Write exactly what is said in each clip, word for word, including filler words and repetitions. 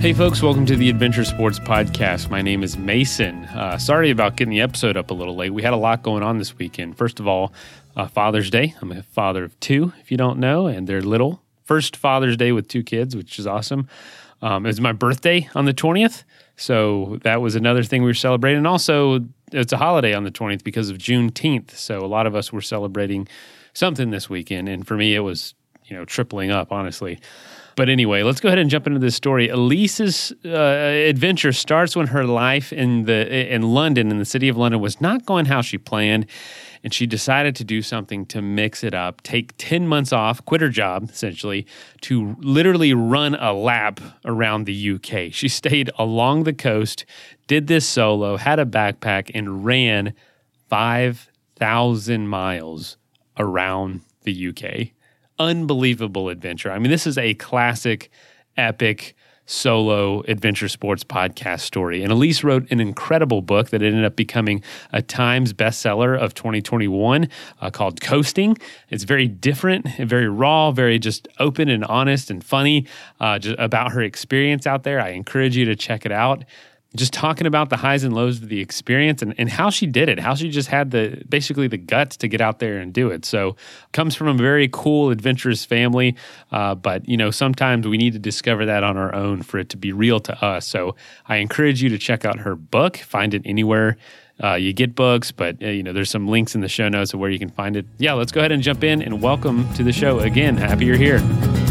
Hey folks, welcome to the Adventure Sports Podcast. My name is Mason. Uh, sorry about getting the episode up a little late. We had a lot going on this weekend. First of all, uh, Father's Day. I'm a father of two, if you don't know, and they're little. First Father's Day with two kids, which is awesome. Um, it was my birthday on the twentieth, so that was another thing we were celebrating. And also, it's a holiday on the twentieth because of Juneteenth, so a lot of us were celebrating something this weekend, and for me, it was, you know, tripling up, honestly. But anyway, let's go ahead and jump into this story. Elise's uh, adventure starts when her life in the in London, in the city of London, was not going how she planned, and she decided to do something to mix it up, take ten months off, quit her job, essentially, to literally run a lap around the U K. She stayed along the coast, did this solo, had a backpack, and ran five thousand miles around the U K. Unbelievable adventure. I mean, this is a classic, epic, solo adventure sports podcast story. And Elise wrote an incredible book that ended up becoming a Times bestseller of twenty twenty-one uh, called Coasting. It's very different, very raw, very just open and honest and funny uh, just about her experience out there. I encourage you to check it out. Just talking about the highs and lows of the experience and, and how she did it, how she just had the basically the guts to get out there and do it. So comes from a very cool, adventurous family, uh, but you know sometimes we need to discover that on our own for it to be real to us. So I encourage you to check out her book, find it anywhere uh, you get books, but uh, you know there's some links in the show notes of where you can find it. Yeah, let's go ahead and jump in and welcome to the show again. Happy you're here.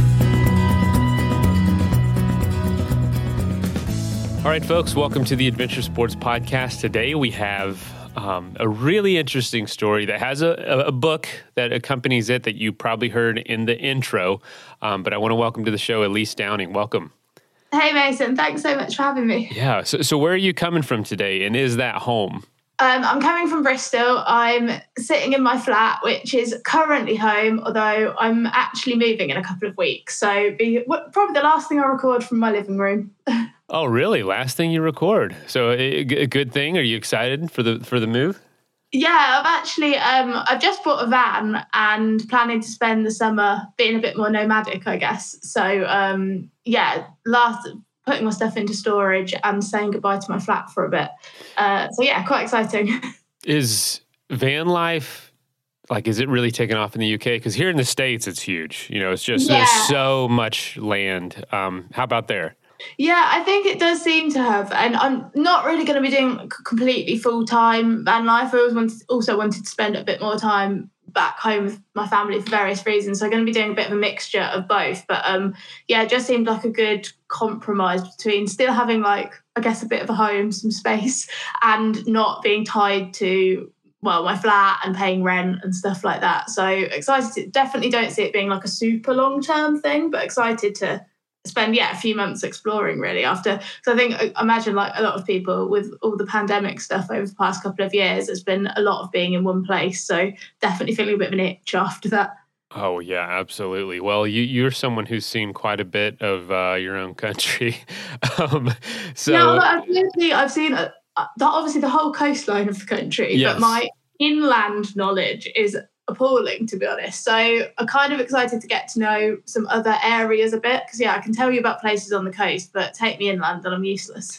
All right, folks, welcome to the Adventure Sports Podcast. Today we have um, a really interesting story that has a, a book that accompanies it that you probably heard in the intro. Um, but I want to welcome to the show Elise Downing. Welcome. Hey, Mason. Thanks so much for having me. Yeah. So, so where are you coming from today, and is that home? Um, I'm coming from Bristol. I'm sitting in my flat, which is currently home, although I'm actually moving in a couple of weeks. So be probably the last thing I record from my living room. Oh, really? Last thing you record. So a, a good thing. Are you excited for the for the move? Yeah, I've actually, um, I've just bought a van and planning to spend the summer being a bit more nomadic, I guess. So, um, yeah, last putting my stuff into storage and saying goodbye to my flat for a bit. Uh, so, yeah, quite exciting. Is van life, like, is it really taking off in the U K? Because here in the States, it's huge. You know, it's just, yeah. There's so much land. Um, how about there? Yeah, I think it does seem to have. And I'm not really going to be doing completely full-time van life. I always wanted, also wanted to spend a bit more time back home with my family for various reasons. So I'm going to be doing a bit of a mixture of both. But um, yeah, it just seemed like a good compromise between still having, like, I guess, a bit of a home, some space, and not being tied to, well, my flat and paying rent and stuff like that. So excited to, definitely don't see it being like a super long-term thing, but excited to spend, yeah, a few months exploring really after. So I think, I imagine like a lot of people with all the pandemic stuff over the past couple of years, there's been a lot of being in one place. So definitely feeling a bit of an itch after that. Oh, yeah, absolutely. Well, you, you're someone who's seen quite a bit of uh, your own country. um, so yeah, well, I've, really, I've seen uh, the, obviously the whole coastline of the country, yes. But my inland knowledge is appalling, to be honest. So I'm kind of excited to get to know some other areas a bit, because yeah, I can tell you about places on the coast, but take me inland and I'm useless.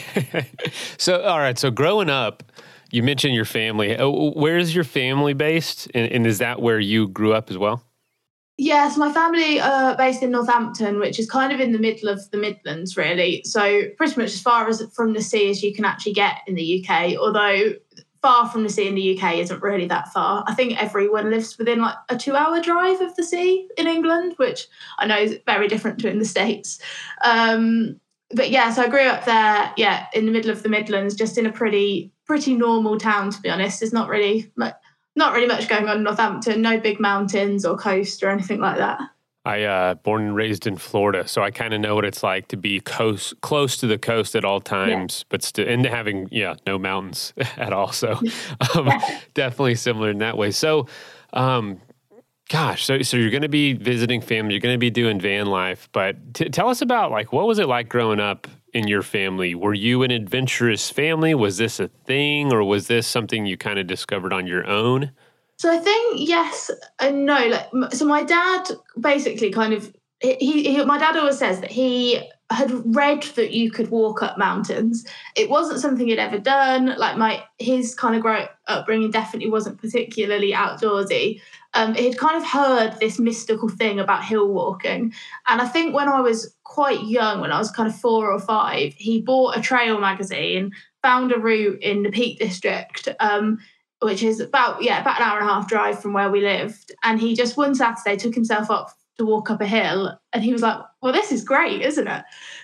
So, all right. So growing up, you mentioned your family. Where is your family based? And, and is that where you grew up as well? Yes, my family are based in Northampton, which is kind of in the middle of the Midlands, really. So pretty much as far as from the sea as you can actually get in the U K, although far from the sea in the U K isn't really that far. I think everyone lives within like a two-hour drive of the sea in England, which I know is very different to in the States. Um, but yeah, so I grew up there, yeah, in the middle of the Midlands, just in a pretty pretty normal town, to be honest. There's not really much, not really much going on in Northampton, no big mountains or coast or anything like that. I uh born and raised in Florida, so I kind of know what it's like to be coast close to the coast at all times, yeah. but still, and having yeah no mountains at all. So um, yeah. Definitely similar in that way. So, um, gosh, so so you're going to be visiting family, you're going to be doing van life, but t- tell us about like what was it like growing up in your family? Were you an adventurous family? Was this a thing, or was this something you kind of discovered on your own? So I think yes and no. Like, so my dad basically kind of he, he, my dad always says that he had read that you could walk up mountains. It wasn't something he'd ever done. Like my his kind of grow upbringing definitely wasn't particularly outdoorsy. Um, he'd kind of heard this mystical thing about hill walking. And I think when I was quite young, when I was kind of four or five, he bought a trail magazine, found a route in the Peak District, um, which is about, yeah, about an hour and a half drive from where we lived. And he just one Saturday took himself up to walk up a hill. And he was like, well, this is great, isn't it?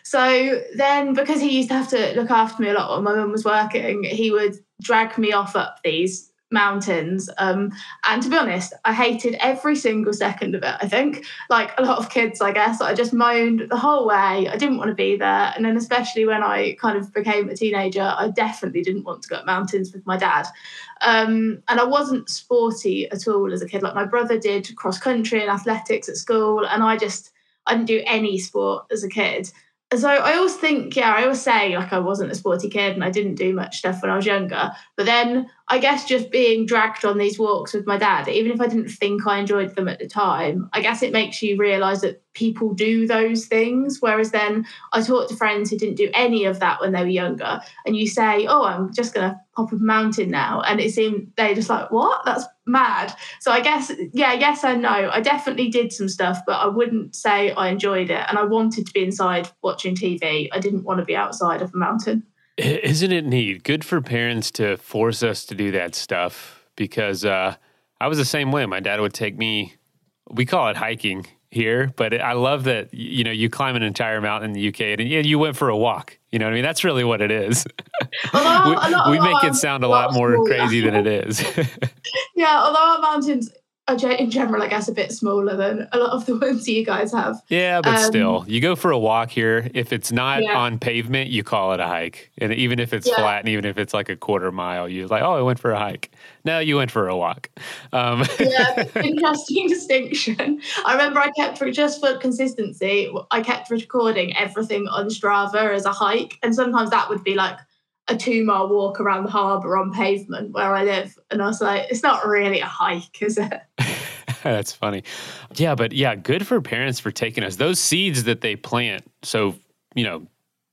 So then, because he used to have to look after me a lot when my mum was working, he would drag me off up these mountains. Um, and to be honest, I hated every single second of it, I think. Like a lot of kids, I guess. I just moaned the whole way. I didn't want to be there. And then especially when I kind of became a teenager, I definitely didn't want to go up mountains with my dad. Um, and I wasn't sporty at all as a kid. Like my brother did cross country and athletics at school, and I just, I didn't do any sport as a kid. So I always think, yeah, I always say like I wasn't a sporty kid and I didn't do much stuff when I was younger. But then I guess just being dragged on these walks with my dad, even if I didn't think I enjoyed them at the time, I guess it makes you realise that people do those things. Whereas then I talk to friends who didn't do any of that when they were younger, and you say, oh, I'm just going to hop a mountain now. And it seemed they're just like, what? That's mad. So I guess, yeah, yes and no. I definitely did some stuff, but I wouldn't say I enjoyed it. And I wanted to be inside watching T V. I didn't want to be outside of a mountain. Isn't it neat? Good for parents to force us to do that stuff, because uh, I was the same way. My dad would take me, we call it hiking here, but I love that, you know, you climb an entire mountain in the U K and yeah, you went for a walk. You know what I mean? That's really what it is. Although, we although, we make it sound a lot more crazy than it is. Yeah, although our mountains are in general, I guess, a bit smaller than a lot of the ones you guys have. Yeah, but um, still, you go for a walk here. If it's not yeah. on pavement, you call it a hike. And even if it's yeah. flat, and even if it's like a quarter mile, you're like, oh, I went for a hike. No, you went for a walk. Um. Yeah, interesting distinction. I remember I kept, just for consistency, I kept recording everything on Strava as a hike. And sometimes that would be like a two mile walk around the harbour on pavement where I live. And I was like, it's not really a hike, is it? That's funny. Yeah, but yeah, good for parents for taking us. Those seeds that they plant. So, you know,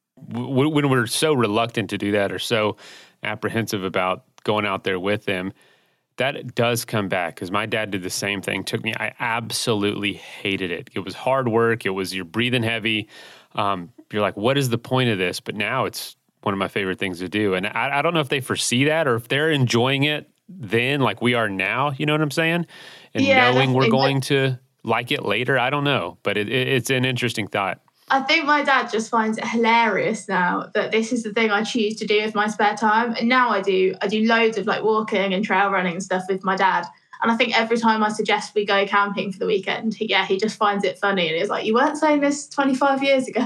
w- when we're so reluctant to do that or so apprehensive about going out there with them, that does come back, because my dad did the same thing. Took me, I absolutely hated it. It was hard work. It was, you're breathing heavy. Um, you're like, what is the point of this? But now it's one of my favorite things to do. And I, I don't know if they foresee that or if they're enjoying it then like we are now, you know what I'm saying? And yeah, knowing we're going to like it later, I don't know. But it, it, it's an interesting thought. I think my dad just finds it hilarious now that this is the thing I choose to do with my spare time. And now I do, I do loads of like walking and trail running and stuff with my dad. And I think every time I suggest we go camping for the weekend, he, yeah, he just finds it funny. And he's like, you weren't saying this twenty-five years ago.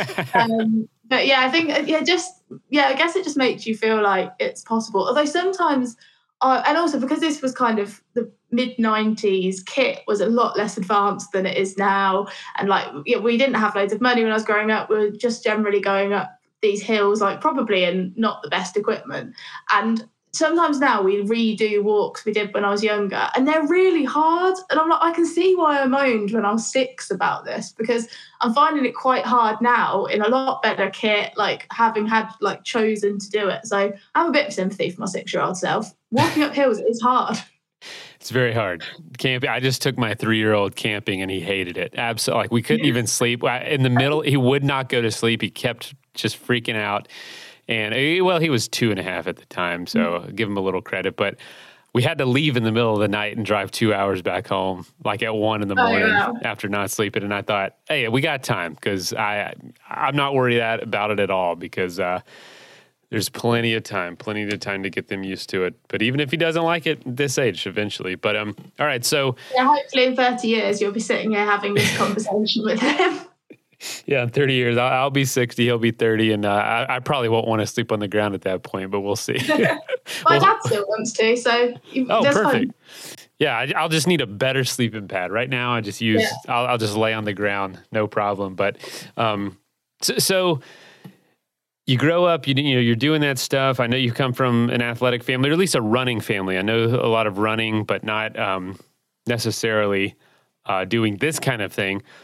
um, but yeah, I think, yeah, just, yeah, I guess it just makes you feel like it's possible. Although sometimes, uh, and also because this was kind of the mid nineties, kit was a lot less advanced than it is now. And like, yeah, we didn't have loads of money when I was growing up. We were just generally going up these hills, like probably in not the best equipment. And sometimes now we redo walks we did when I was younger, and they're really hard. And I'm like, I can see why I moaned when I was six about this, because I'm finding it quite hard now in a lot better kit, like having had like chosen to do it. So I have a bit of sympathy for my six-year-old self. Walking up hills is hard. It's very hard. Camping. I just took my three-year-old camping and he hated it. Absolutely. Like we couldn't even sleep. In the middle, he would not go to sleep. He kept just freaking out. And well, he was two and a half at the time, so mm-hmm. give him a little credit. But we had to leave in the middle of the night and drive two hours back home, like at one in the morning oh, yeah. after not sleeping. And I thought, hey, we got time, because I I'm not worried that, about it at all, because uh, there's plenty of time, plenty of time to get them used to it. But even if he doesn't like it at this age, eventually. But um, all right, so yeah, hopefully in thirty years you'll be sitting here having this conversation with him. Yeah, in thirty years, I'll, I'll be sixty, he'll be thirty, and uh, I, I probably won't want to sleep on the ground at that point, but we'll see. My well, dad still wants to, so oh, perfect. Fine. Yeah, I, I'll just need a better sleeping pad. Right now, I just use, yeah. I'll, I'll just lay on the ground, no problem. But um, so, so you grow up, you, you know, you're doing that stuff. I know you come from an athletic family, or at least a running family. I know a lot of running, but not um, necessarily uh, doing this kind of thing.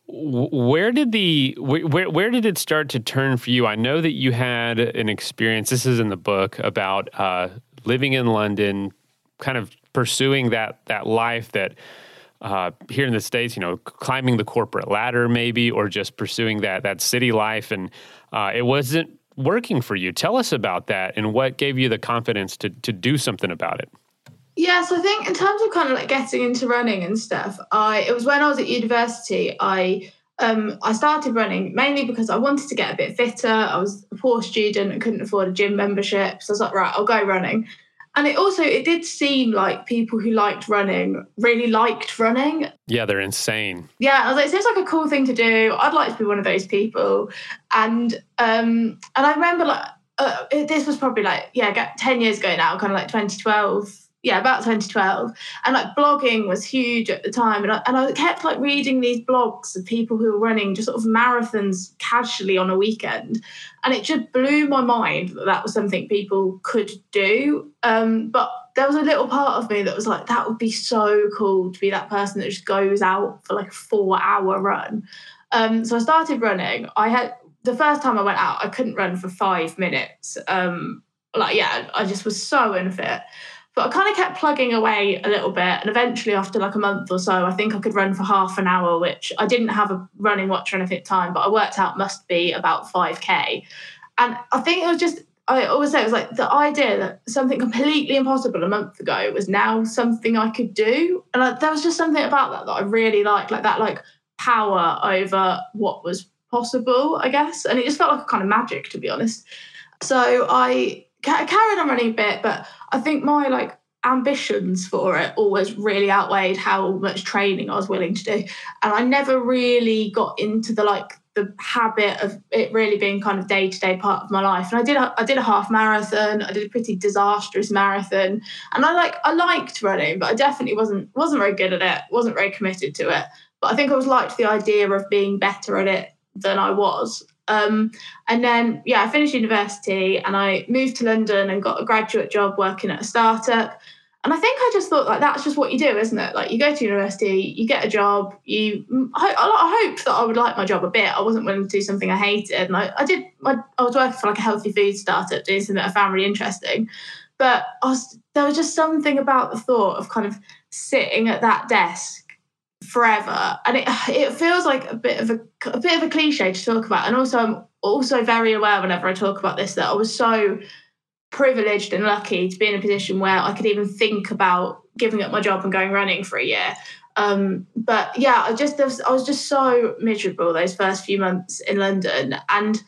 Where did the where where did it start to turn for you? I know that you had an experience. This is in the book about uh, living in London, kind of pursuing that that life that uh, here in the States, you know, climbing the corporate ladder, maybe, or just pursuing that that city life, and uh, it wasn't working for you. Tell us about that and what gave you the confidence to to do something about it. Yeah, so I think in terms of kind of like getting into running and stuff, I it was when I was at university, I um I started running mainly because I wanted to get a bit fitter. I was a poor student and couldn't afford a gym membership. So I was like, right, I'll go running. And it also, it did seem like people who liked running really liked running. Yeah, they're insane. Yeah, I was like, it seems like a cool thing to do. I'd like to be one of those people. And um, and I remember like, uh, it, this was probably like, yeah, ten years ago now, kind of like twenty twelve. Yeah, about twenty twelve. And like blogging was huge at the time. And I, and I kept like reading these blogs of people who were running just sort of marathons casually on a weekend. And it just blew my mind that that was something people could do. Um, but there was a little part of me that was like, that would be so cool to be that person that just goes out for like a four hour run. Um, so I started running. I had, the first time I went out, I couldn't run for five minutes. Um, like, yeah, I just was so unfit. But I kind of kept plugging away a little bit. And eventually, after like a month or so, I think I could run for half an hour, which I didn't have a running watch or anything at the time, but I worked out must be about five K. And I think it was just, I always say it was like the idea that something completely impossible a month ago was now something I could do. And I, there was just something about that that I really liked, like that like power over what was possible, I guess. And it just felt like a kind of magic, to be honest. So I carried on running a bit, but I think my like ambitions for it always really outweighed how much training I was willing to do. And I never really got into the like the habit of it really being kind of day-to-day part of my life. And I did a, I did a half marathon. I did a pretty disastrous marathon. And I like I liked running, but I definitely wasn't wasn't very good at it, wasn't very committed to it. But I think I was liked the idea of being better at it than I was. Um, and then, yeah, I finished university and I moved to London and got a graduate job working at a startup. And I think I just thought, like, that's just what you do, isn't it? Like, you go to university, you get a job, you. I, I hoped that I would like my job a bit. I wasn't willing to do something I hated. And I, I did, I, I was working for like a healthy food startup, doing something I found really interesting. But I was, there was just something about the thought of kind of sitting at that desk forever, and it it feels like a bit of a a bit of a cliche to talk about. And also, I'm also very aware whenever I talk about this that I was so privileged and lucky to be in a position where I could even think about giving up my job and going running for a year. Um, but yeah, I just was, I was just so miserable those first few months in London, and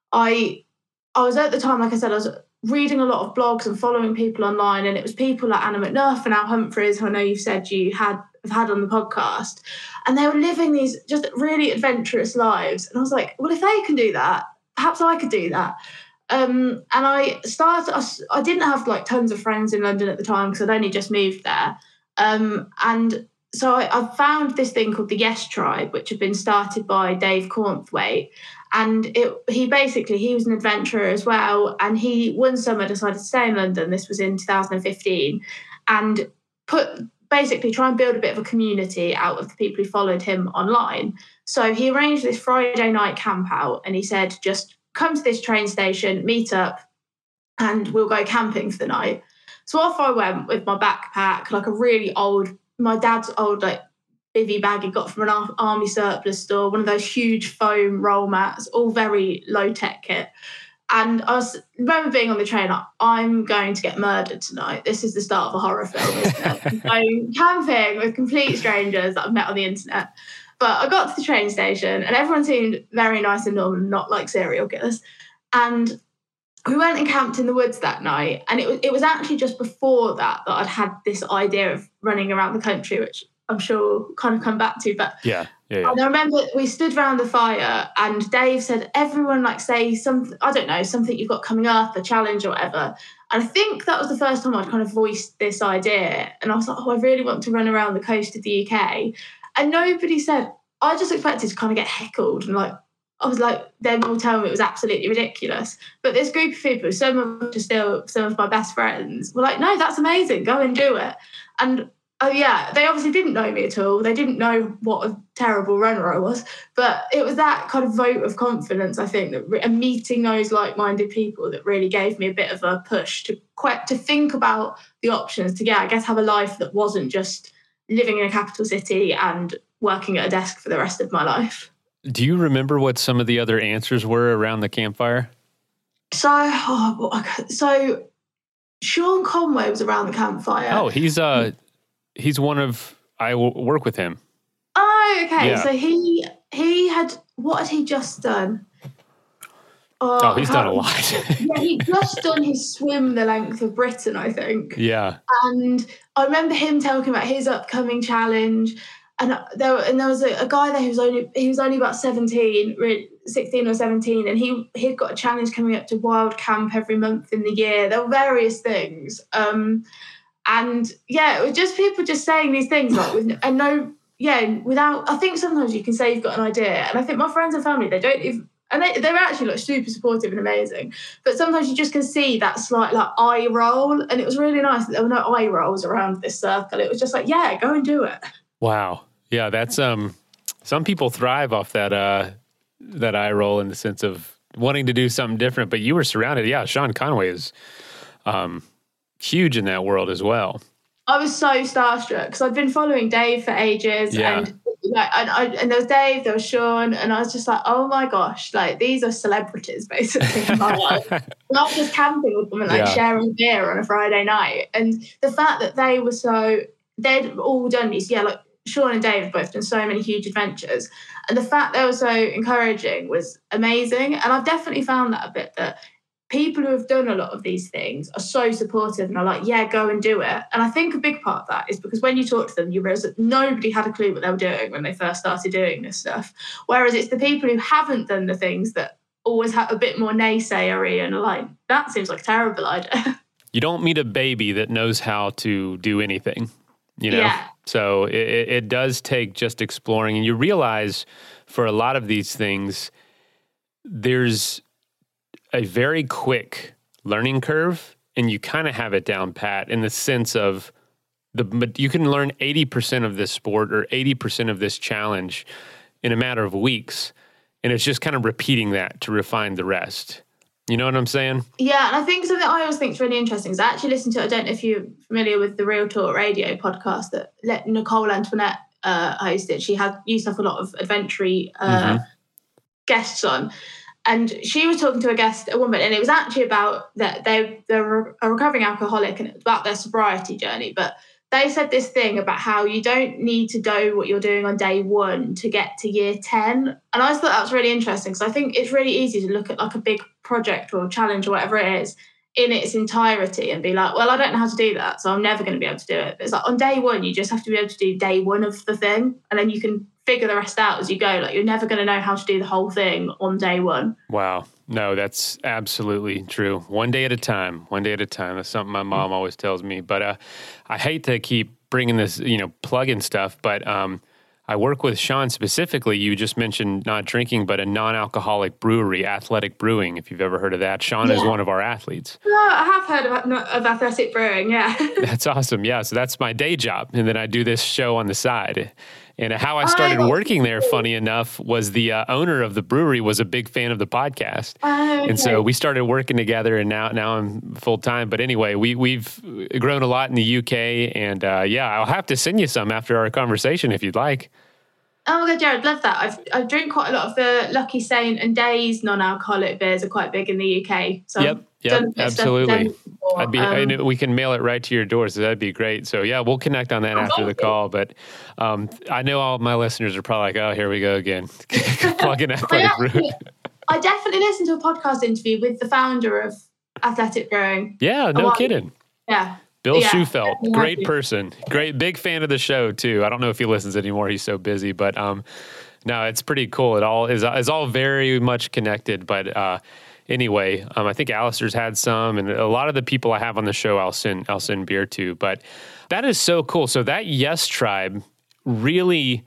I I was at the time, like I said, I was reading a lot of blogs and following people online, and it was people like Anna McNuff and Al Humphreys, who I know you've said you had have had on the podcast, and they were living these just really adventurous lives. And I was like, well, if they can do that, perhaps I could do that. Um, and I started, I, I didn't have like tons of friends in London at the time because I'd only just moved there. Um, and so I, I found this thing called the Yes Tribe, which had been started by Dave Cornthwaite. And it, he basically, he was an adventurer as well. And he one summer decided to stay in London. This was in two thousand fifteen, and put basically try and build a bit of a community out of the people who followed him online. So he arranged this Friday night camp out, and he said, just come to this train station, meet up, and we'll go camping for the night. So off I went with my backpack, like a really old, my dad's old like bivvy bag he got from an army surplus store, one of those huge foam roll mats, all very low-tech kit. And I was remember being on the train, like, I'm going to get murdered tonight. This is the start of a horror film, isn't it? I'm going camping with complete strangers that I've met on the internet. But I got to the train station and everyone seemed very nice and normal, not like serial killers. And we went and camped in the woods that night. And it was, it was actually just before that that I'd had this idea of running around the country, which I'm sure we'll kind of come back to. But yeah, yeah, yeah. And I remember we stood around the fire and Dave said, everyone like say something, I don't know, something you've got coming up, a challenge or whatever. And I think that was the first time I'd kind of voiced this idea. And I was like, oh, I really want to run around the coast of the U K. And nobody said, I just expected to kind of get heckled. And like, I was like, them all telling me it was absolutely ridiculous. But this group of people, some of them are still some of my best friends, were like, no, that's amazing. Go and do it. And Oh yeah, they obviously didn't know me at all. They didn't know what a terrible runner I was. But it was that kind of vote of confidence, I think, that re- and meeting those like-minded people that really gave me a bit of a push to quite to think about the options to, yeah, I guess have a life that wasn't just living in a capital city and working at a desk for the rest of my life. Do you remember what some of the other answers were around the campfire? So, oh, so Sean Conway was around the campfire. Oh, he's uh. He's one of, I w- work with him. Oh, okay. Yeah. So he he had, what had he just done? Oh, oh he's done a lot. Yeah, he'd just done his swim the length of Britain, I think. Yeah. And I remember him talking about his upcoming challenge. And there, and there was a, a guy there who was only, he was only about seventeen, sixteen or seventeen. And he, he'd got a challenge coming up to Wild Camp every month in the year. There were various things. Um, And yeah, it was just people just saying these things like with and no, yeah, without. I think sometimes you can say you've got an idea, and I think my friends and family they don't even, and they they're actually like super supportive and amazing. But sometimes you just can see that slight like eye roll, and it was really nice that there were no eye rolls around this circle. It was just like, yeah, go and do it. Wow, yeah, that's um, some people thrive off that uh that eye roll in the sense of wanting to do something different. But you were surrounded, yeah. Sean Conway is um. huge in that world as well. I was so starstruck because I'd been following Dave for ages, yeah. and like, and, I, and there was Dave, there was Sean, and I was just like, oh my gosh, like these are celebrities basically in my life. Not just camping with them and like yeah. sharing beer on a Friday night, and the fact that they were so they'd all done these, yeah, like Sean and Dave have both done so many huge adventures, and the fact they were so encouraging was amazing. And I've definitely found that a bit that. People who have done a lot of these things are so supportive and are like, yeah, go and do it. And I think a big part of that is because when you talk to them, you realize that nobody had a clue what they were doing when they first started doing this stuff. Whereas it's the people who haven't done the things that always have a bit more naysayery and are like, that seems like a terrible idea. You don't meet a baby that knows how to do anything, you know? Yeah. So it, it does take just exploring. And you realize for a lot of these things, there's a very quick learning curve, and you kind of have it down pat in the sense of the but you can learn eighty percent of this sport or eighty percent of this challenge in a matter of weeks, and it's just kind of repeating that to refine the rest. You know what I'm saying? Yeah, and I think something I always think is really interesting is I actually listened to, I don't know if you're familiar with the Real Talk Radio podcast that Nicole Antoinette uh, hosted. She had used to have a lot of adventure uh, mm-hmm. guests on. And she was talking to a guest, a woman, and it was actually about that they they're a recovering alcoholic and about their sobriety journey. But they said this thing about how you don't need to do what you're doing on day one to get to year ten. And I just thought that was really interesting because I think it's really easy to look at like a big project or challenge or whatever it is in its entirety and be like, well, I don't know how to do that, so I'm never going to be able to do it. But it's like on day one, you just have to be able to do day one of the thing, and then you can figure the rest out as you go. Like you're never going to know how to do the whole thing on day one. Wow. No, that's absolutely true. One day at a time, one day at a time. That's something my mom always tells me, but uh, I hate to keep bringing this, you know, plug-in stuff, but um, I work with Sean specifically. You just mentioned not drinking, but a non-alcoholic brewery, Athletic Brewing, if you've ever heard of that. Sean yeah. is one of our athletes. No, I have heard of, of Athletic Brewing, yeah. That's awesome. Yeah, so that's my day job, and then I do this show on the side. And how I started working there, funny enough, was the uh, owner of the brewery was a big fan of the podcast. Oh, okay. And so we started working together, and now now I'm full-time. But anyway, we, we've grown a lot in the U K, and uh, yeah, I'll have to send you some after our conversation if you'd like. Oh my God, Jared, love that. I've I drink quite a lot of the Lucky Saint and Days non-alcoholic beers are quite big in the U K. So yep, yep, absolutely. I'd be, um, and we can mail it right to your door, so that'd be great. So yeah, we'll connect on that after the call. But um, I know all of my listeners are probably like, "Oh, here we go again, plugging Athletic Brewing." I definitely listened to a podcast interview with the founder of Athletic Brewing. Yeah, no kidding. Yeah. Bill yeah, Shufelt, great person, great big fan of the show too. I don't know if he listens anymore; he's so busy. But um, no, it's pretty cool. It all is is all very much connected. But uh, anyway, um, I think Alistair's had some, and a lot of the people I have on the show, I'll send I'll send beer to. But that is so cool. So that Yes Tribe really,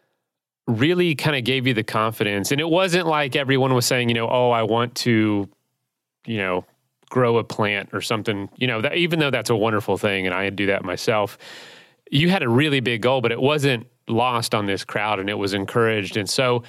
really kind of gave you the confidence, and it wasn't like everyone was saying, you know, oh, I want to, you know, grow a plant or something, you know, that, even though that's a wonderful thing and I do that myself, you had a really big goal, but it wasn't lost on this crowd, and it was encouraged. And so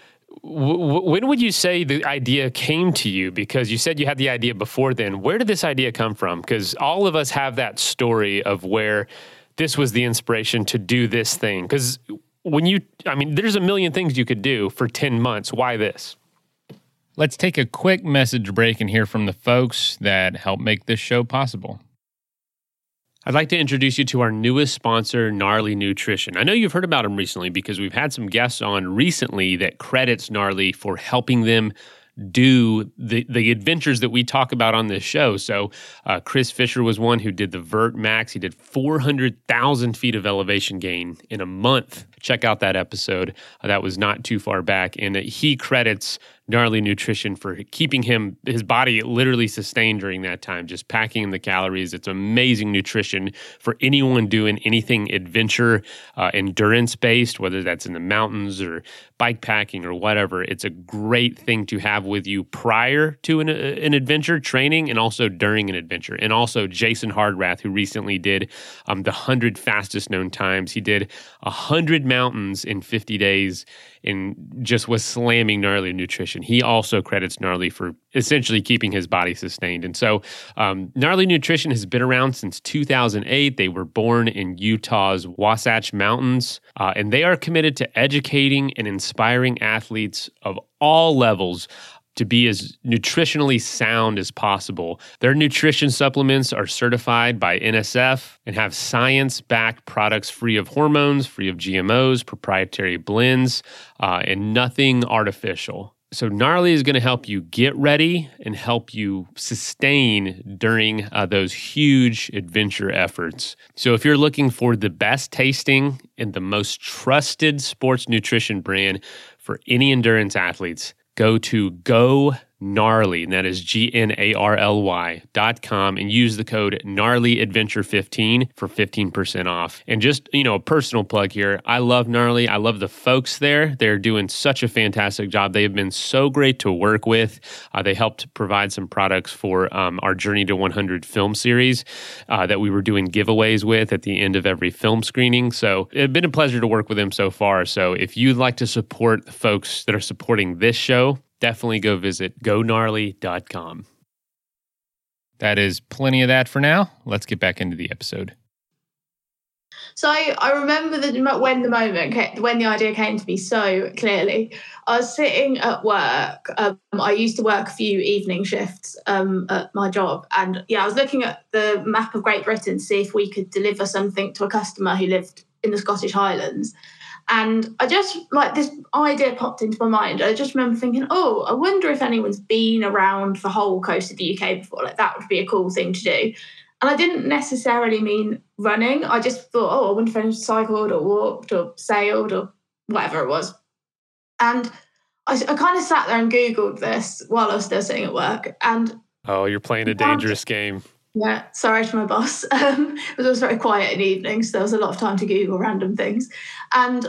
w- w- when would you say the idea came to you? Because you said you had the idea before then. Where did this idea come from? Because all of us have that story of where this was the inspiration to do this thing. Because when you, I mean, there's a million things you could do for ten months. Why this? Let's take a quick message break and hear from the folks that help make this show possible. I'd like to introduce you to our newest sponsor, Gnarly Nutrition. I know you've heard about them recently because we've had some guests on recently that credits Gnarly for helping them do the, the adventures that we talk about on this show. So uh, Chris Fisher was one who did the Vert Max. He did four hundred thousand feet of elevation gain in a month. Check out that episode. Uh, that was not too far back. And uh, he credits Gnarly Nutrition for keeping him, his body literally sustained during that time, just packing in the calories. It's amazing nutrition for anyone doing anything adventure, uh, endurance-based, whether that's in the mountains or bike packing or whatever. It's a great thing to have with you prior to an, an adventure training and also during an adventure. And also Jason Hardrath, who recently did um, the one hundred fastest known times. He did one hundred mountains in fifty days and just was slamming Gnarly Nutrition. He also credits Gnarly for essentially keeping his body sustained. And so um, Gnarly Nutrition has been around since two thousand eight. They were born in Utah's Wasatch Mountains, uh, and they are committed to educating and inspiring athletes of all levels to be as nutritionally sound as possible. Their nutrition supplements are certified by N S F and have science-backed products free of hormones, free of G M Os, proprietary blends, uh, and nothing artificial. So Gnarly is going to help you get ready and help you sustain during uh, those huge adventure efforts. So if you're looking for the best tasting and the most trusted sports nutrition brand for any endurance athletes, go to Go Gnarly, and that is G N A R L Y dot com, and use the code Gnarly Adventure fifteen for fifteen percent off. And just, you know, a personal plug here. I love Gnarly. I love the folks there. They're doing such a fantastic job. They have been so great to work with. Uh, they helped provide some products for um, our Journey to one hundred film series uh, that we were doing giveaways with at the end of every film screening. So it's been a pleasure to work with them so far. So if you'd like to support the folks that are supporting this show, definitely go visit Go Gnarly dot com. That is plenty of that for now. Let's get back into the episode. So I remember that when the moment, came, when the idea came to me so clearly, I was sitting at work. Um, I used to work a few evening shifts um, at my job. And yeah, I was looking at the map of Great Britain to see if we could deliver something to a customer who lived in the Scottish Highlands. And I just, like, this idea popped into my mind. I just remember thinking, oh, I wonder if anyone's been around the whole coast of the U K before. Like, that would be a cool thing to do. And I didn't necessarily mean running. I just thought, oh, I wonder if anyone cycled or walked or sailed or whatever it was. And I, I kind of sat there and Googled this while I was still sitting at work. And oh, you're playing a dangerous game. Yeah, sorry to my boss. Um, it was also very quiet in the evening, so there was a lot of time to Google random things. And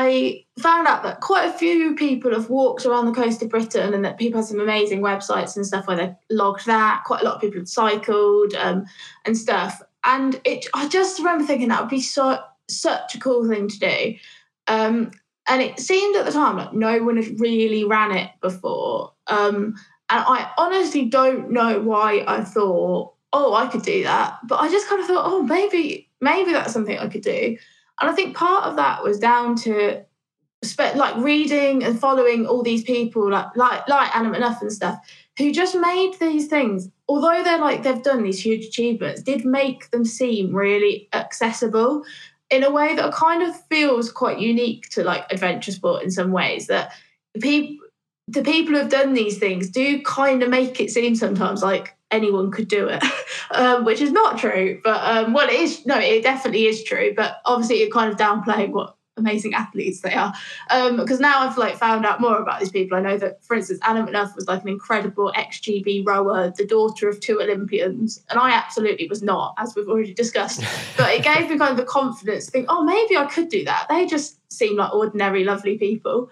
I found out that quite a few people have walked around the coast of Britain and that people have some amazing websites and stuff where they logged that. Quite a lot of people have cycled um, and stuff. And it, I just remember thinking that would be so such a cool thing to do. Um, and it seemed at the time like no one had really ran it before. Um, and I honestly don't know why I thought, oh, I could do that. But I just kind of thought, oh, maybe maybe that's something I could do. And I think part of that was down to spe- like reading and following all these people like like like Animate Enough and stuff who just made these things, although they're like they've done these huge achievements, did make them seem really accessible in a way that kind of feels quite unique to like adventure sport in some ways, that people the people who've done these things do kind of make it seem sometimes like anyone could do it, um, which is not true. But, um, well, it is, no, it definitely is true. But obviously you're kind of downplaying what amazing athletes they are. Um, because now I've like found out more about these people. I know that, for instance, Animate Enough was like an incredible X G B rower, the daughter of two Olympians. And I absolutely was not, as we've already discussed. But it gave me kind of the confidence to think, oh, maybe I could do that. They just seem like ordinary, lovely people.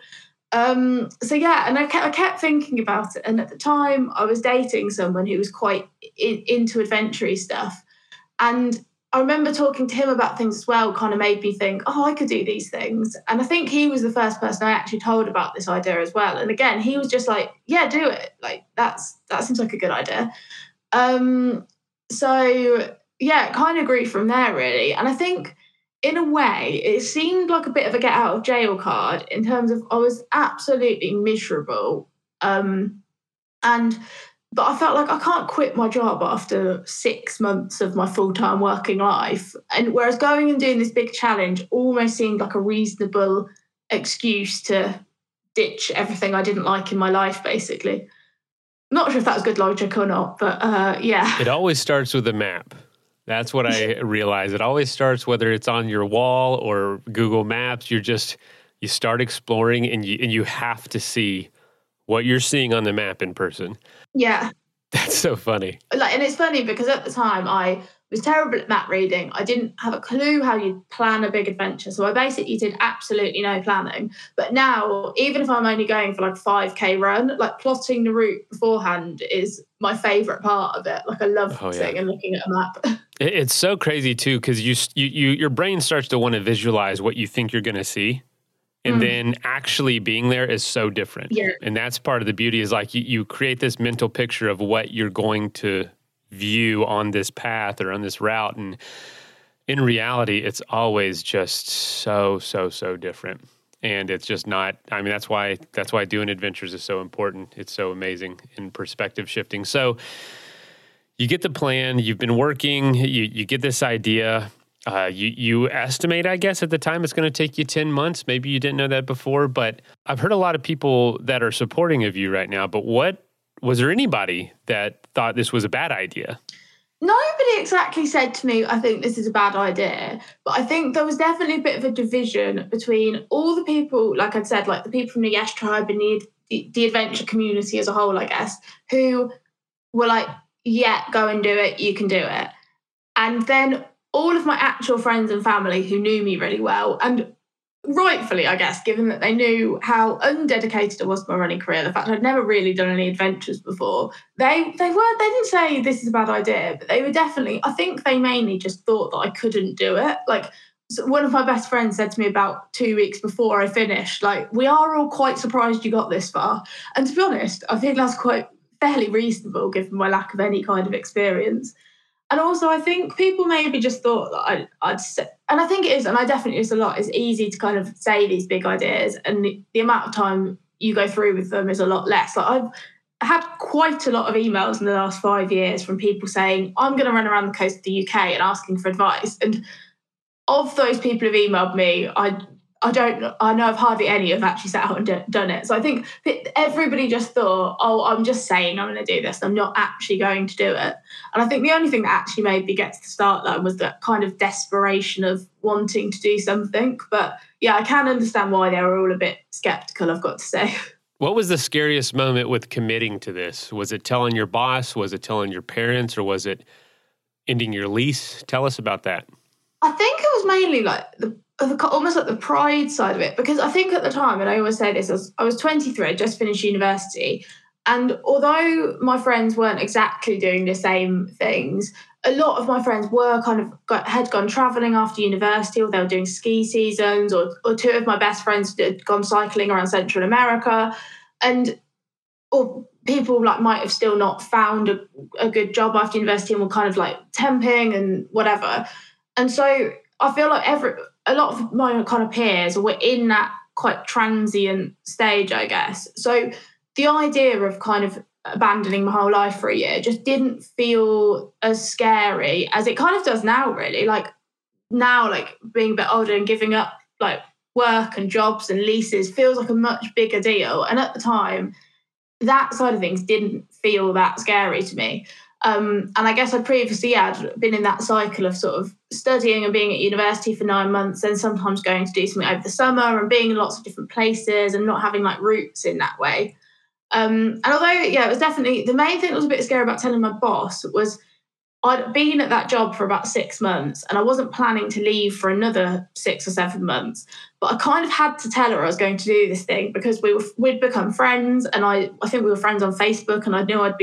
Um, so yeah, and I kept, I kept thinking about it. And at the time I was dating someone who was quite in, into adventure stuff. And I remember talking to him about things as well, kind of made me think, oh, I could do these things. And I think he was the first person I actually told about this idea as well. And again, he was just like, yeah, do it. Like, that's that seems like a good idea. Um, so, yeah, kind of grew from there, really. And I think, in a way, it seemed like a bit of a get out of jail card in terms of I was absolutely miserable. Um, and But I felt like I can't quit my job after six months of my full-time working life. And whereas going and doing this big challenge almost seemed like a reasonable excuse to ditch everything I didn't like in my life, basically. Not sure if that was good logic or not, but uh, yeah. It always starts with a map. That's what I realize. It always starts, whether it's on your wall or Google Maps, you're just, you start exploring and you and you have to see what you're seeing on the map in person. Yeah. That's so funny. Like, and it's funny because at the time I was terrible at map reading. I didn't have a clue how you plan a big adventure. So I basically did absolutely no planning. But now, even if I'm only going for like a five K run, like plotting the route beforehand is my favourite part of it. Like I love oh, sitting yeah. and looking at a map. It's so crazy too, because you, you, you, your brain starts to want to visualize what you think you're going to see. And mm. then actually being there is so different. Yeah. And that's part of the beauty is like you, you create this mental picture of what you're going to view on this path or on this route. And in reality, it's always just so, so, so different. And it's just not, I mean, that's why, that's why doing adventures is so important. It's so amazing in perspective shifting. So you get the plan, you've been working, you, you get this idea. Uh, you, you estimate, I guess, at the time it's going to take you ten months. Maybe you didn't know that before, but I've heard a lot of people that are supporting of you right now. But what, was there anybody that thought this was a bad idea? Nobody exactly said to me, I think this is a bad idea. But I think there was definitely a bit of a division between all the people, like I'd said, like the people from the Yes Tribe and the, the, the adventure community as a whole, I guess, who were like, yeah, go and do it. You can do it. And then all of my actual friends and family who knew me really well, and rightfully, I guess, given that they knew how undedicated I was to my running career, the fact I'd never really done any adventures before, they they weren't, they didn't say this is a bad idea, but they were definitely, I think they mainly just thought that I couldn't do it. Like, so one of my best friends said to me about two weeks before I finished, like, we are all quite surprised you got this far. And to be honest, I think that's quite fairly reasonable given my lack of any kind of experience. And also, I think people maybe just thought that I'd, I'd say, and I think it is, and I definitely use a lot, it's easy to kind of say these big ideas, and the, the amount of time you go through with them is a lot less. Like I've had quite a lot of emails in the last five years from people saying, I'm going to run around the coast of the U K and asking for advice. And of those people who've emailed me, I I don't, I know of hardly any have actually sat out and d- done it. So I think everybody just thought, oh, I'm just saying I'm going to do this. I'm not actually going to do it. And I think the only thing that actually made me get to the start line was that kind of desperation of wanting to do something. But yeah, I can understand why they were all a bit skeptical, I've got to say. What was the scariest moment with committing to this? Was it telling your boss? Was it telling your parents? Or was it ending your lease? Tell us about that. I think it was mainly like the almost like the pride side of it, because I think at the time, and I always say this, I was, I was twenty-three, I just finished university, and although my friends weren't exactly doing the same things, a lot of my friends were kind of got, had gone travelling after university, or they were doing ski seasons, or, or two of my best friends had gone cycling around Central America, and or people like might have still not found a, a good job after university and were kind of like temping and whatever. And so I feel like every a lot of my kind of peers were in that quite transient stage, I guess. So the idea of kind of abandoning my whole life for a year just didn't feel as scary as it kind of does now, really. Like now, like being a bit older and giving up like work and jobs and leases feels like a much bigger deal. And at the time, that side of things didn't feel that scary to me. Um, and I guess I previously had been in that cycle of sort of studying and being at university for nine months and sometimes going to do something over the summer and being in lots of different places and not having like roots in that way. Um, and although, yeah, it was definitely, the main thing that was a bit scary about telling my boss was I'd been at that job for about six months and I wasn't planning to leave for another six or seven months. But I kind of had to tell her I was going to do this thing because we were, we'd become friends, and I, I think we were friends on Facebook, and I knew I'd be like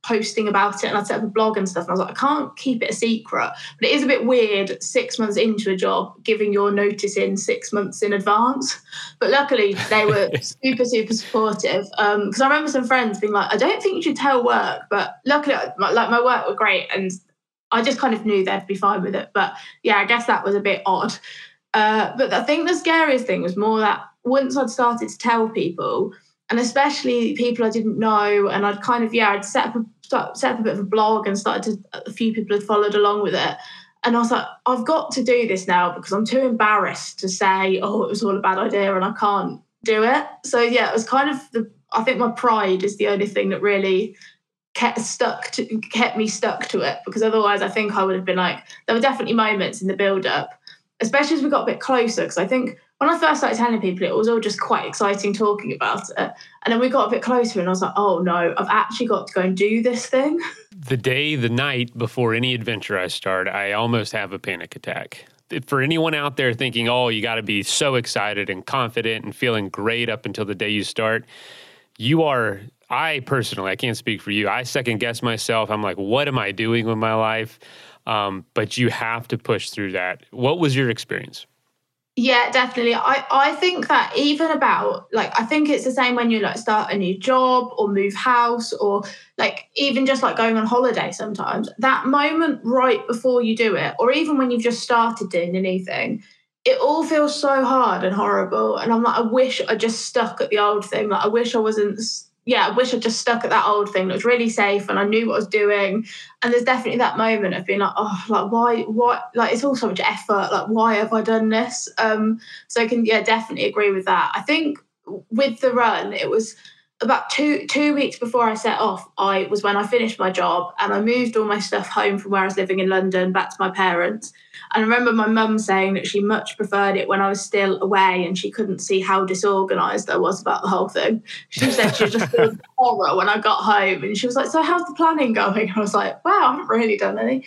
posting about it, and I'd set up a blog and stuff. And I was like, I can't keep it a secret. But it is a bit weird six months into a job, giving your notice in six months in advance. But luckily, they were super, super supportive. Because um, I remember some friends being like, I don't think you should tell work. But luckily, like my work were great, and I just kind of knew they'd be fine with it. But yeah, I guess that was a bit odd. Uh, but I think the scariest thing was more that once I'd started to tell people, and especially people I didn't know, and I'd kind of, yeah, I'd set up a, start, set up a bit of a blog and started to, a few people had followed along with it. And I was like, I've got to do this now because I'm too embarrassed to say, oh, it was all a bad idea and I can't do it. So yeah, it was kind of the, I think my pride is the only thing that really kept stuck to, kept me stuck to it, because otherwise I think I would have been like, there were definitely moments in the build up, especially as we got a bit closer, because I think when I first started telling people, it was all just quite exciting talking about it. And then we got a bit closer and I was like, oh no, I've actually got to go and do this thing. The day, the night before any adventure I start, I almost have a panic attack. For anyone out there thinking, oh, you got to be so excited and confident and feeling great up until the day you start, you are, I personally, I can't speak for you, I second guess myself. I'm like, what am I doing with my life? Um, but you have to push through that. What was your experience? Yeah, definitely. I, I think that even about, like, I think it's the same when you, like, start a new job or move house or, like, even just, like, going on holiday sometimes. That moment right before you do it, or even when you've just started doing a new thing, it all feels so hard and horrible. And I'm like, I wish I just stuck at the old thing. Like, I wish I wasn't... Yeah, I wish I just stuck at that old thing that was really safe and I knew what I was doing. And there's definitely that moment of being like, oh, like, why, what, like, it's all so much effort. Like, why have I done this? Um, so I can, yeah, definitely agree with that. I think with the run, it was about two two weeks before I set off, I was when I finished my job and I moved all my stuff home from where I was living in London back to my parents. And I remember my mum saying that she much preferred it when I was still away and she couldn't see how disorganised I was about the whole thing. She said she was just filled with horror when I got home. And she was like, so how's the planning going? And I was like, wow, I haven't really done any.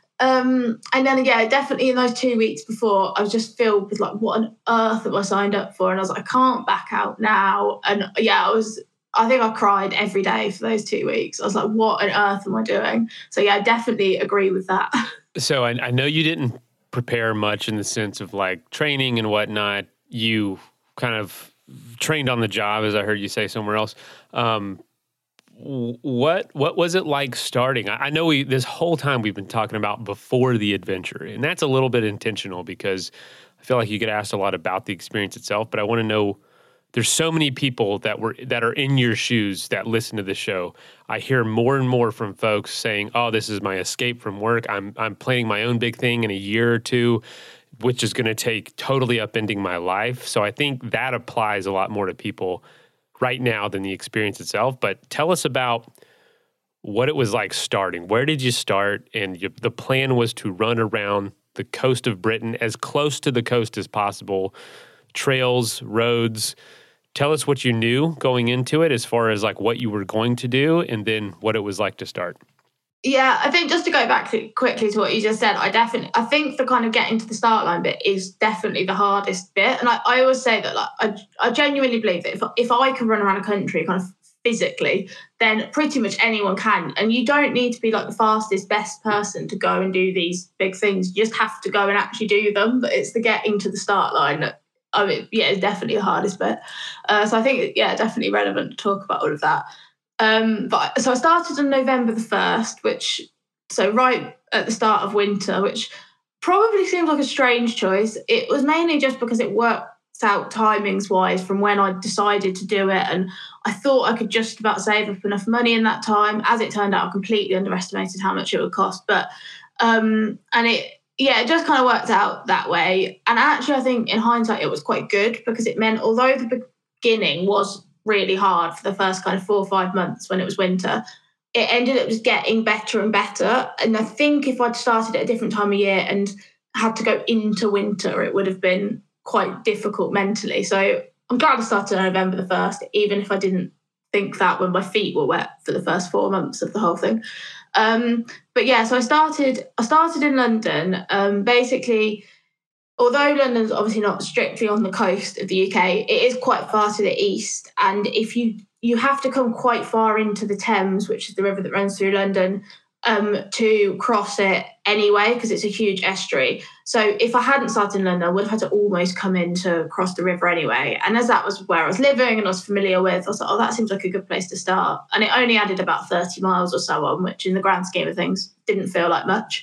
Um, and then, yeah, definitely in those two weeks before, I was just filled with like, what on earth am I signed up for? And I was like, I can't back out now. And yeah, I was... I think I cried every day for those two weeks. I was like, what on earth am I doing? So yeah, I definitely agree with that. So I, I know you didn't prepare much in the sense of like training and whatnot. You kind of trained on the job, as I heard you say somewhere else. Um, what what was it like starting? I, I know we this whole time we've been talking about before the adventure, and that's a little bit intentional because I feel like you get asked a lot about the experience itself, but I want to know, there's so many people that were that are in your shoes that listen to the show. I hear more and more from folks saying, "Oh, this is my escape from work. I'm I'm planning my own big thing in a year or two, which is going to take totally upending my life." So I think that applies a lot more to people right now than the experience itself. But tell us about what it was like starting. Where did you start? And you, the plan was to run around the coast of Britain, as close to the coast as possible, trails, roads. Tell us what you knew going into it as far as like what you were going to do and then what it was like to start. Yeah, I think just to go back to, quickly to what you just said, I definitely, I think the kind of getting to the start line bit is definitely the hardest bit. And I, I always say that like I, I genuinely believe that if, if I can run around a country kind of physically, then pretty much anyone can. And you don't need to be like the fastest, best person to go and do these big things. You just have to go and actually do them. But it's the getting to the start line that, I mean, yeah, it's definitely the hardest bit. Uh, so I think, yeah, definitely relevant to talk about all of that. Um, but so I started on November the first, which, so right at the start of winter, which probably seemed like a strange choice. It was mainly just because it worked out timings wise from when I decided to do it. And I thought I could just about save up enough money in that time. As it turned out, I completely underestimated how much it would cost. But, um, and it, yeah, it just kind of worked out that way. And actually, I think in hindsight, it was quite good because it meant, although the beginning was really hard for the first kind of four or five months when it was winter, it ended up just getting better and better. And I think if I'd started at a different time of year and had to go into winter, it would have been quite difficult mentally. So I'm glad I started on November the first, even if I didn't think that when my feet were wet for the first four months of the whole thing. Um, but yeah, so I started I started in London. Um, basically, although London's obviously not strictly on the coast of the U K, it is quite far to the east. And if you you have to come quite far into the Thames, which is the river that runs through London, um, to cross it anyway, because it's a huge estuary. So if I hadn't started in London, I would have had to almost come in to cross the river anyway. And as that was where I was living and I was familiar with, I was like, oh, that seems like a good place to start. And it only added about thirty miles or so on, which in the grand scheme of things didn't feel like much.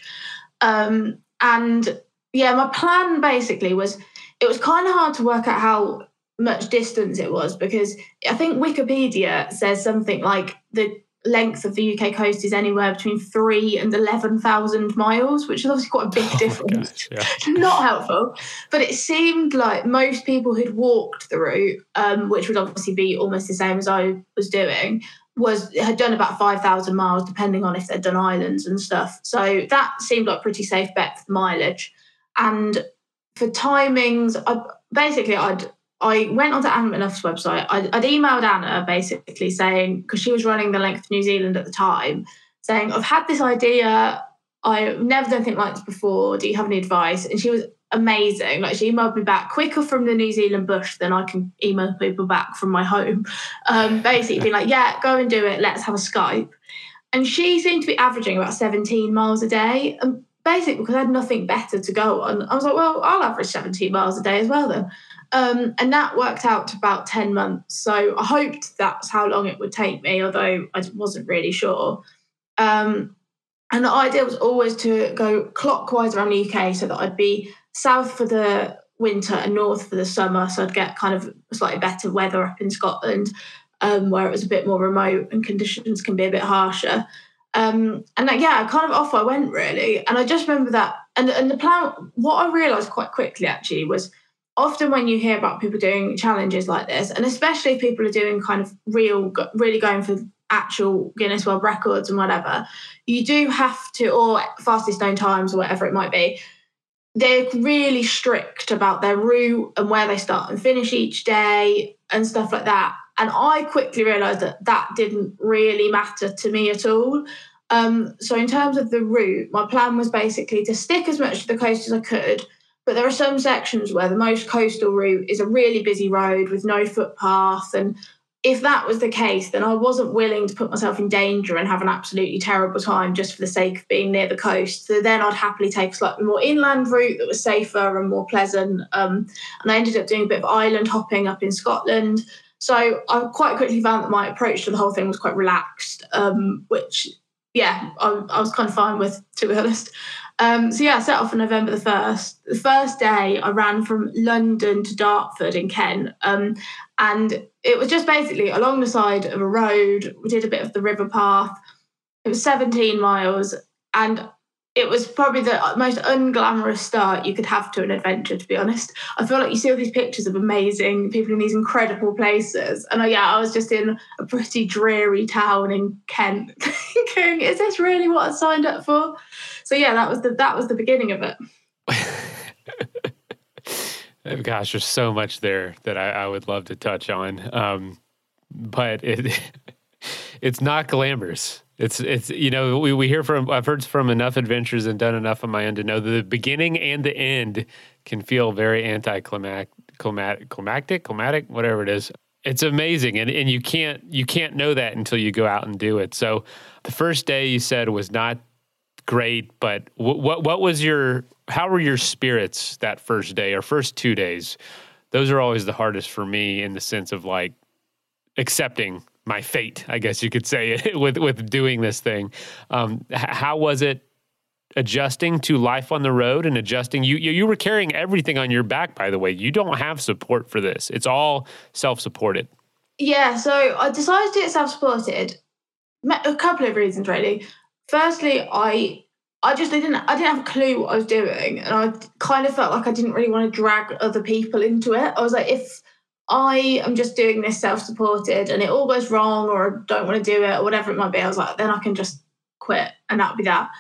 Um, and yeah, my plan basically was, it was kind of hard to work out how much distance it was, because I think Wikipedia says something like the length of the U K coast is anywhere between three and eleven thousand miles, which is obviously quite a big Oh difference. gosh, yeah. Not helpful, but it seemed like most people who'd walked the route, um, which would obviously be almost the same as I was doing, was had done about five thousand miles, depending on if they'd done islands and stuff. So that seemed like a pretty safe bet for the mileage. And for timings, I basically I'd I went onto Anna McNuff's website. I'd, I'd emailed Anna basically saying, because she was running the Length of New Zealand at the time, saying, I've had this idea. I've never done anything like this before. Do you have any advice? And she was amazing. Like, she emailed me back quicker from the New Zealand bush than I can email people back from my home. Um, basically being like, yeah, go and do it. Let's have a Skype. And she seemed to be averaging about seventeen miles a day. And basically, because I had nothing better to go on, I was like, well, I'll average seventeen miles a day as well then. Um, and that worked out to about ten months. So I hoped that's how long it would take me, although I wasn't really sure. Um, and the idea was always to go clockwise around the U K, so that I'd be south for the winter and north for the summer. So I'd get kind of slightly better weather up in Scotland, um, where it was a bit more remote and conditions can be a bit harsher. Um, and like, yeah, kind of off I went really. And I just remember that. And, and the plan, what I realised quite quickly actually was, often when you hear about people doing challenges like this, and especially if people are doing kind of real, really going for actual Guinness World Records and whatever, you do have to, or fastest known times or whatever it might be, they're really strict about their route and where they start and finish each day and stuff like that. And I quickly realised that that didn't really matter to me at all. Um, so in terms of the route, my plan was basically to stick as much to the coast as I could. But there are some sections where the most coastal route is a really busy road with no footpath. And if that was the case, then I wasn't willing to put myself in danger and have an absolutely terrible time just for the sake of being near the coast. So then I'd happily take a slightly more inland route that was safer and more pleasant. Um, and I ended up doing a bit of island hopping up in Scotland. So I quite quickly found that my approach to the whole thing was quite relaxed, um, which, yeah, I, I was kind of fine with, to be honest. Um, so yeah, I set off on November the first. The first day I ran from London to Dartford in Kent. Um, and it was just basically along the side of a road. We did a bit of the river path. It was seventeen miles. And it was probably the most unglamorous start you could have to an adventure, to be honest. I feel like you see all these pictures of amazing people in these incredible places. And I, yeah, I was just in a pretty dreary town in Kent thinking, is this really what I signed up for? So yeah, that was the that was the beginning of it. Gosh, there's so much there that I, I would love to touch on. Um, but it it's not glamorous. It's, it's you know, we, we hear from, I've heard from enough adventures and done enough on my own to know that the beginning and the end can feel very anticlimactic, climatic, climatic, climatic, whatever it is. It's amazing. And, and you can't, you can't know that until you go out and do it. So the first day you said was not great, but what, what, what was your, how were your spirits that first day or first two days? Those are always the hardest for me in the sense of like accepting my fate, I guess you could say, with with doing this thing. Um, h- how was it adjusting to life on the road and adjusting? You, you you were carrying everything on your back, by the way. You don't have support for this. It's all self-supported. Yeah, so I decided to do it self-supported. A couple of reasons, really. Firstly, I I just I didn't I didn't have a clue what I was doing, and I kind of felt like I didn't really want to drag other people into it. I was like, if I am just doing this self-supported and it all goes wrong or I don't want to do it or whatever it might be, I was like, then I can just quit and that'll be that.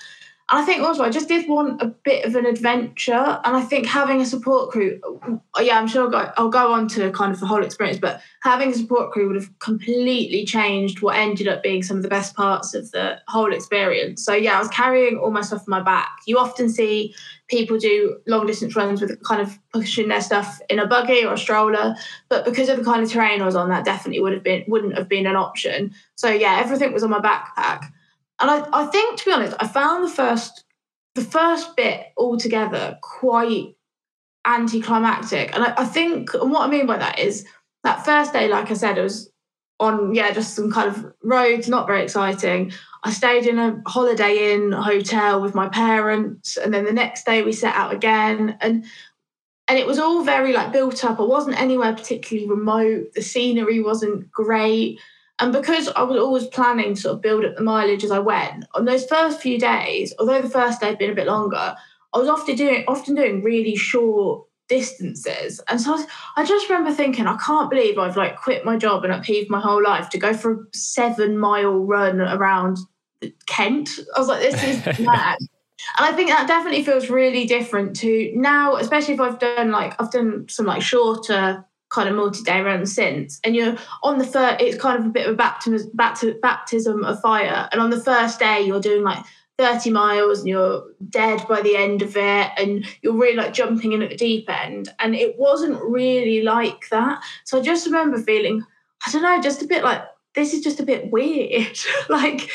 And I think also I just did want a bit of an adventure. And I think having a support crew, yeah, I'm sure I'll go, I'll go on to kind of the whole experience, but having a support crew would have completely changed what ended up being some of the best parts of the whole experience. So yeah, I was carrying all my stuff on my back. You often see people do long distance runs with kind of pushing their stuff in a buggy or a stroller, but because of the kind of terrain I was on, that definitely would have been wouldn't have been an option. So yeah, everything was on my backpack. And I, I think, to be honest, I found the first the first bit altogether quite anticlimactic. And I, I think, and what I mean by that is that first day, like I said, it was on, yeah, just some kind of roads, not very exciting. I stayed in a Holiday Inn hotel with my parents. And then the next day we set out again. And and it was all very like built up. I wasn't anywhere particularly remote. The scenery wasn't great. And because I was always planning to sort of build up the mileage as I went, on those first few days, although the first day had been a bit longer, I was often doing often doing really short distances. And so I, was, I just remember thinking, I can't believe I've like quit my job and upheaved my whole life to go for a seven mile run around Kent. I was like, this is mad. And I think that definitely feels really different to now, especially if I've done like, I've done some like shorter kind of multi-day runs since, and you're on the first, it's kind of a bit of a baptism, baptism of fire. And on the first day, you're doing like thirty miles and you're dead by the end of it, and you're really like jumping in at the deep end. And it wasn't really like that. So I just remember feeling, I don't know, just a bit like, this is just a bit weird. like,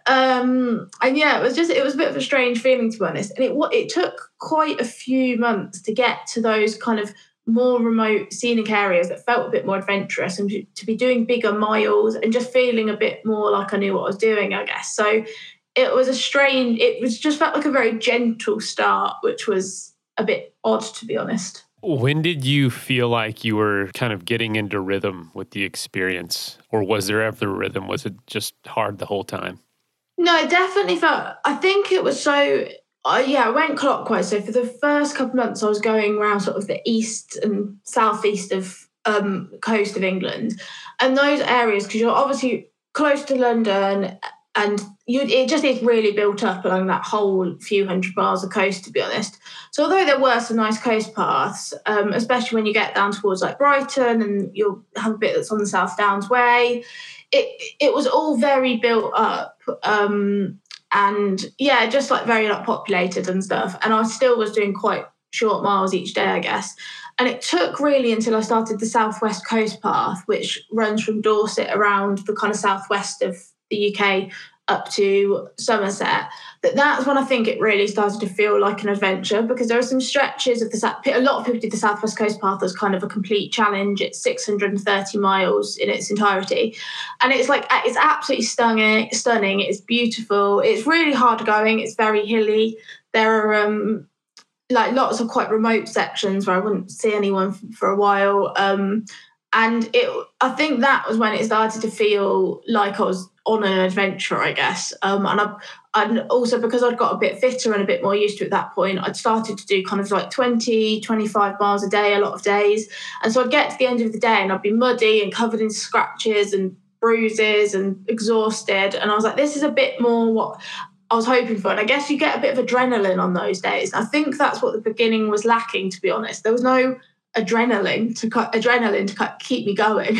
um, and yeah, it was just, it was a bit of a strange feeling, to be honest. And it it took quite a few months to get to those kind of more remote scenic areas that felt a bit more adventurous, and to be doing bigger miles and just feeling a bit more like I knew what I was doing, I guess. So it was a strange, it was just felt like a very gentle start, which was a bit odd, to be honest. When did you feel like you were kind of getting into rhythm with the experience? Or was there ever rhythm? Was it just hard the whole time? No, it definitely felt, I think it was so, uh, yeah, I went clockwise. So for the first couple of months, I was going around sort of the east and southeast of um, coast of England. And those areas, because you're obviously close to London, and you, it just is really built up along that whole few hundred miles of coast, to be honest. So although there were some nice coast paths, um, especially when you get down towards like Brighton and you'll have a bit that's on the South Downs Way, it it was all very built up. Um, and yeah, just like very like populated and stuff. And I still was doing quite short miles each day, I guess. And it took really until I started the Southwest Coast Path, which runs from Dorset around the kind of southwest of the U K up to Somerset, that that's when I think it really started to feel like an adventure, because there are some stretches of the, a lot of people did the Southwest Coast Path as kind of a complete challenge. It's six hundred thirty miles in its entirety. And it's like, it's absolutely stunning, stunning. It's beautiful. It's really hard going. It's very hilly. There are um, like lots of quite remote sections where I wouldn't see anyone for a while. Um, and it, I think that was when it started to feel like I was on an adventure, I guess. Um, and, I, and also because I'd got a bit fitter and a bit more used to it at that point, I'd started to do kind of like twenty, twenty-five miles a day, a lot of days. And so I'd get to the end of the day and I'd be muddy and covered in scratches and bruises and exhausted. And I was like, this is a bit more what I was hoping for. And I guess you get a bit of adrenaline on those days. I think that's what the beginning was lacking, to be honest. There was no adrenaline to cut adrenaline to cut, keep me going.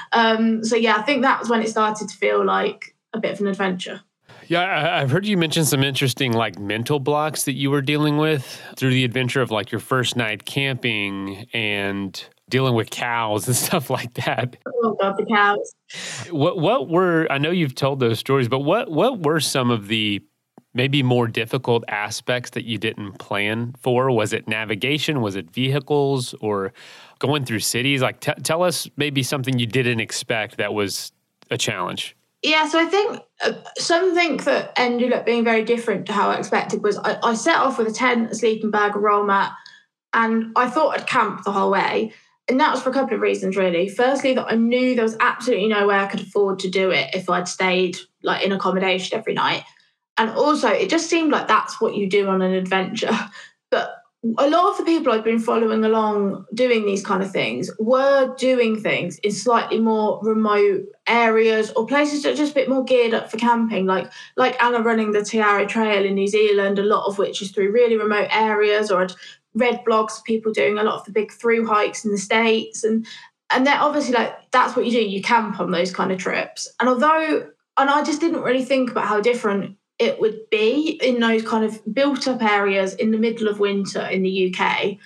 Um, so yeah, I think that was when it started to feel like a bit of an adventure. Yeah, I, I've heard you mention some interesting like mental blocks that you were dealing with through the adventure of like your first night camping and dealing with cows and stuff like that. Oh God, the cows. What what were, I know you've told those stories, but what what were some of the maybe more difficult aspects that you didn't plan for? Was it navigation? Was it vehicles, or going through cities? Like t- tell us maybe something you didn't expect that was a challenge. Yeah, so I think uh, something that ended up being very different to how I expected was I, I set off with a tent, a sleeping bag, a roll mat, and I thought I'd camp the whole way. And that was for a couple of reasons, really. Firstly, that I knew there was absolutely no way I could afford to do it if I'd stayed like in accommodation every night. And also, it just seemed like that's what you do on an adventure. But a lot of the people I'd been following along doing these kind of things were doing things in slightly more remote areas or places that are just a bit more geared up for camping, like like Anna running the Te Ara Trail in New Zealand, a lot of which is through really remote areas, or I'd read blogs of people doing a lot of the big through hikes in the States. And and they're obviously like, that's what you do, you camp on those kind of trips. And although, and I just didn't really think about how different it would be in those kind of built up areas in the middle of winter in the U K.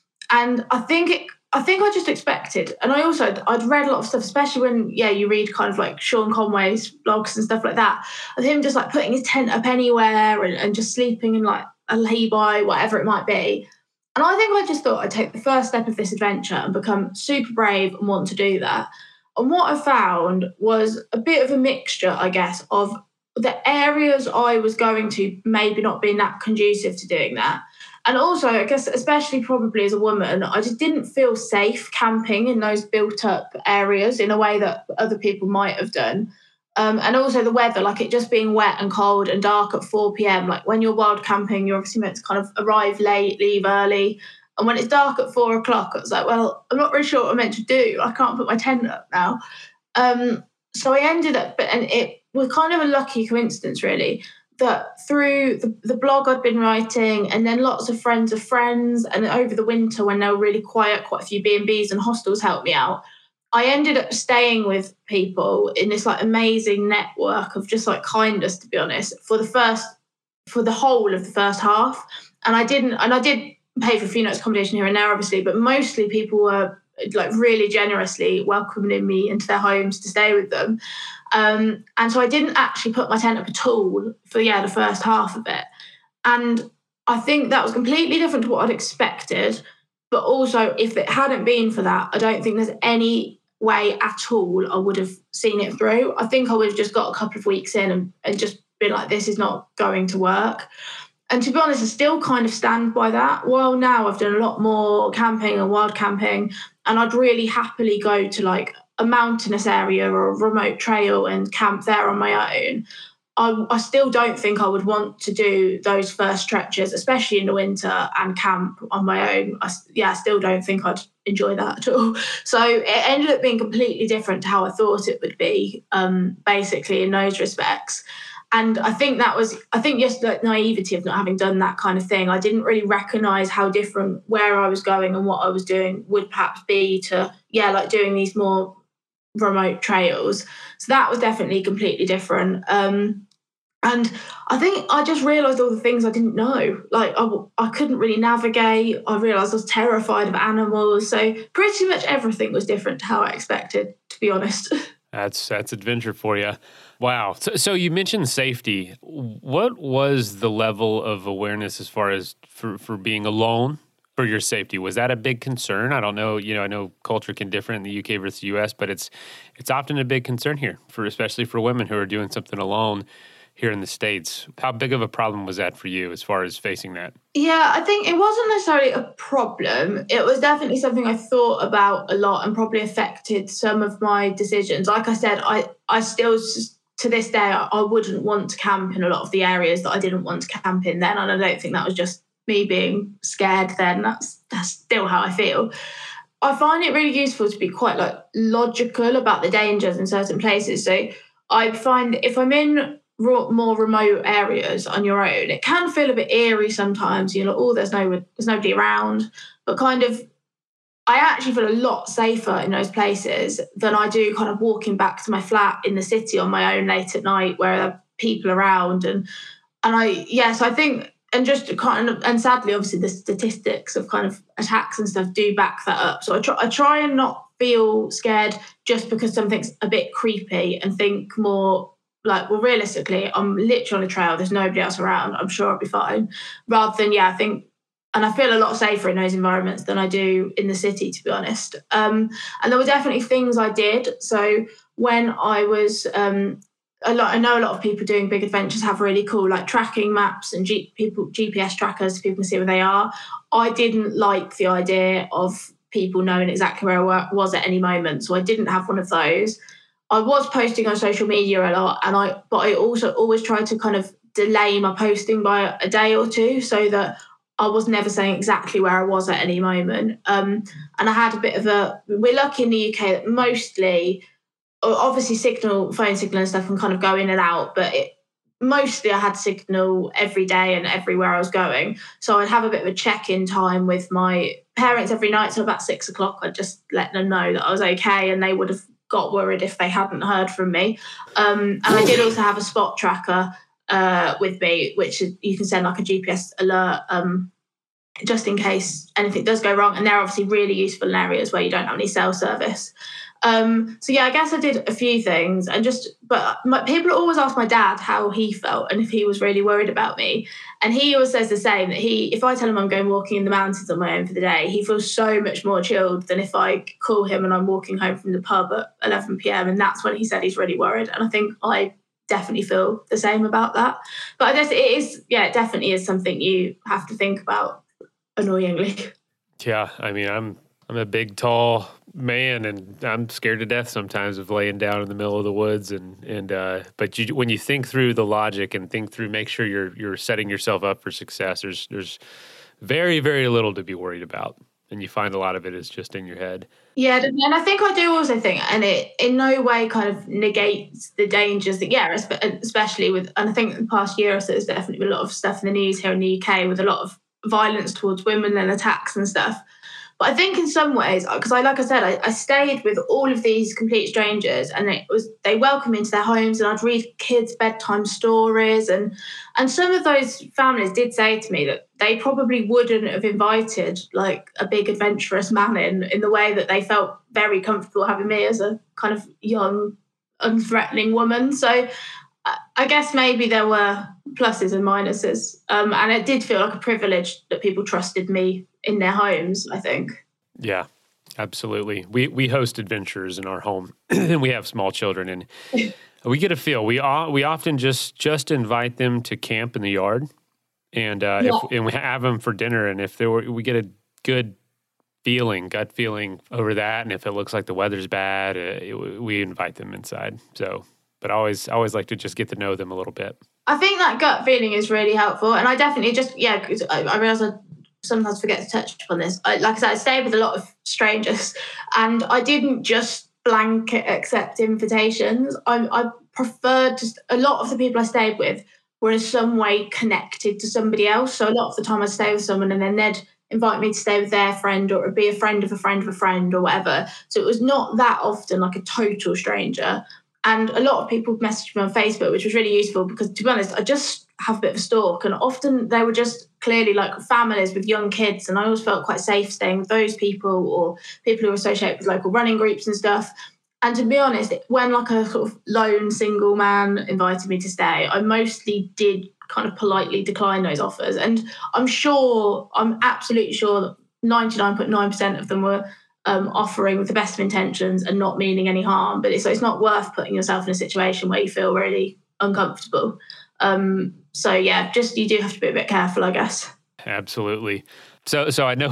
And I think it, I think I just expected, and I also, I'd read a lot of stuff, especially when, yeah, you read kind of like Sean Conway's blogs and stuff like that, of him just like putting his tent up anywhere and, and just sleeping in like a lay-by, whatever it might be. And I think I just thought I'd take the first step of this adventure and become super brave and want to do that. And what I found was a bit of a mixture, I guess, of the areas I was going to maybe not being that conducive to doing that. And also, I guess, especially probably as a woman, I just didn't feel safe camping in those built up areas in a way that other people might have done. Um, and also the weather, like it just being wet and cold and dark at four p.m. Like when you're wild camping, you're obviously meant to kind of arrive late, leave early. And when it's dark at four o'clock, I was like, well, I'm not really sure what I'm meant to do. I can't put my tent up now. Um, so I ended up, and it was kind of a lucky coincidence, really, that through the, the blog I'd been writing, and then lots of friends of friends, and over the winter when they were really quiet, quite a few B and Bs and hostels helped me out. I ended up staying with people in this like amazing network of just like kindness, to be honest, for the first, for the whole of the first half. And I didn't, and I did pay for a few nights accommodation here and there, obviously, but mostly people were like really generously welcoming me into their homes to stay with them. Um, and so I didn't actually put my tent up at all for, yeah, the first half of it. And I think that was completely different to what I'd expected. But also, if it hadn't been for that, I don't think there's any way at all I would have seen it through. I think I would have just got a couple of weeks in and, and just been like, this is not going to work. And to be honest, I still kind of stand by that. Well, now I've done a lot more camping and wild camping, and I'd really happily go to like a mountainous area or a remote trail and camp there on my own. I, I still don't think I would want to do those first stretches, especially in the winter, and camp on my own. I, yeah, I still don't think I'd enjoy that at all. So it ended up being completely different to how I thought it would be, um, basically, in those respects. And I think that was, I think just like naivety of not having done that kind of thing. I didn't really recognise how different where I was going and what I was doing would perhaps be to, yeah, like doing these more remote trails. So that was definitely completely different. Um, and I think I just realised all the things I didn't know. Like I, I couldn't really navigate. I realised I was terrified of animals. So pretty much everything was different to how I expected, to be honest. That's that's adventure for you. Wow. So, so you mentioned safety. What was the level of awareness as far as for, for being alone for your safety? Was that a big concern? I don't know. You know, I know culture can differ in the U K versus U S, but it's it's often a big concern here, for especially for women who are doing something alone here in the States. How big of a problem was that for you as far as facing that? Yeah, I think it wasn't necessarily a problem. It was definitely something I thought about a lot and probably affected some of my decisions. Like I said, I, I still, to this day, I, I wouldn't want to camp in a lot of the areas that I didn't want to camp in then. And I don't think that was just me being scared then. That's that's still how I feel. I find it really useful to be quite like logical about the dangers in certain places. So I find if I'm in more remote areas on your own, it can feel a bit eerie sometimes. You're like, oh, there's no, there's nobody around. But kind of, I actually feel a lot safer in those places than I do kind of walking back to my flat in the city on my own late at night where there are people around. And and I, yes, yeah, so I think, and just kind of, and sadly, obviously, the statistics of kind of attacks and stuff do back that up. So I try, I try and not feel scared just because something's a bit creepy, and think more like, well, realistically, I'm literally on a trail. There's nobody else around. I'm sure I'll be fine. Rather than, yeah, I think, and I feel a lot safer in those environments than I do in the city, to be honest. Um, and there were definitely things I did. So when I was, um, a lot, I know a lot of people doing big adventures have really cool like tracking maps and G, people G P S trackers so people can see where they are. I didn't like the idea of people knowing exactly where I was at any moment, so I didn't have one of those. I was posting on social media a lot, and I but I also always tried to kind of delay my posting by a day or two so that I was never saying exactly where I was at any moment. Um, and I had a bit of a, we're lucky in the U K that mostly, obviously signal, phone signal and stuff can kind of go in and out, but it, mostly I had signal every day and everywhere I was going. So I'd have a bit of a check-in time with my parents every night. So about six o'clock, I'd just let them know that I was okay, and they would have got worried if they hadn't heard from me. Um, and I did also have a spot tracker uh, with me, which you can send like a G P S alert um, just in case anything does go wrong. And they're obviously really useful in areas where you don't have any cell service. Um, so yeah, I guess I did a few things, and just, but my, people always ask my dad how he felt and if he was really worried about me. And he always says the same, that he, if I tell him I'm going walking in the mountains on my own for the day, he feels so much more chilled than if I call him and I'm walking home from the pub at eleven p.m. And that's when he said he's really worried. And I think I definitely feel the same about that. But I guess it is, yeah, it definitely is something you have to think about, annoyingly. Yeah, I mean, I'm I'm a big, tall man, and I'm scared to death sometimes of laying down in the middle of the woods. And and uh, but you, when you think through the logic and think through, make sure you're you're setting yourself up for success. There's there's very very little to be worried about, and you find a lot of it is just in your head. Yeah, and I think I do also think, and it in no way kind of negates the dangers that, yeah, especially with, and I think the past year or so there's definitely been a lot of stuff in the news here in the U K with a lot of violence towards women and attacks and stuff. But I think in some ways, because I, like I said, I, I stayed with all of these complete strangers, and it was they welcomed me into their homes, and I'd read kids' bedtime stories, and and some of those families did say to me that they probably wouldn't have invited like a big adventurous man in in the way that they felt very comfortable having me as a kind of young, unthreatening woman. So I guess maybe there were pluses and minuses, um, and it did feel like a privilege that people trusted me in their homes, I think. Yeah, absolutely. We we host adventurers in our home, and we have small children, and we get a feel. We all, we often just just invite them to camp in the yard, and uh, yeah. if, and we have them for dinner. And if there were, we get a good feeling, gut feeling over that, and if it looks like the weather's bad, uh, it, we invite them inside. So. But I always, always like to just get to know them a little bit. I think that gut feeling is really helpful. And I definitely just, yeah, because I, I realise I sometimes forget to touch upon this. I, like I said, I stayed with a lot of strangers, and I didn't just blanket accept invitations. I, I preferred just, a lot of the people I stayed with were in some way connected to somebody else. So a lot of the time I'd stay with someone and then they'd invite me to stay with their friend, or it'd be a friend of a friend of a friend or whatever. So it was not that often like a total stranger. And a lot of people messaged me on Facebook, which was really useful because, to be honest, I just have a bit of a stalk. And often they were just clearly like families with young kids. And I always felt quite safe staying with those people, or people who are associated with local running groups and stuff. And to be honest, when like a sort of lone single man invited me to stay, I mostly did kind of politely decline those offers. And I'm sure, I'm absolutely sure that ninety-nine point nine percent of them were Um, offering with the best of intentions and not meaning any harm, but it's, it's not worth putting yourself in a situation where you feel really uncomfortable. Um, so yeah, just you do have to be a bit careful, I guess. Absolutely. So, so I know,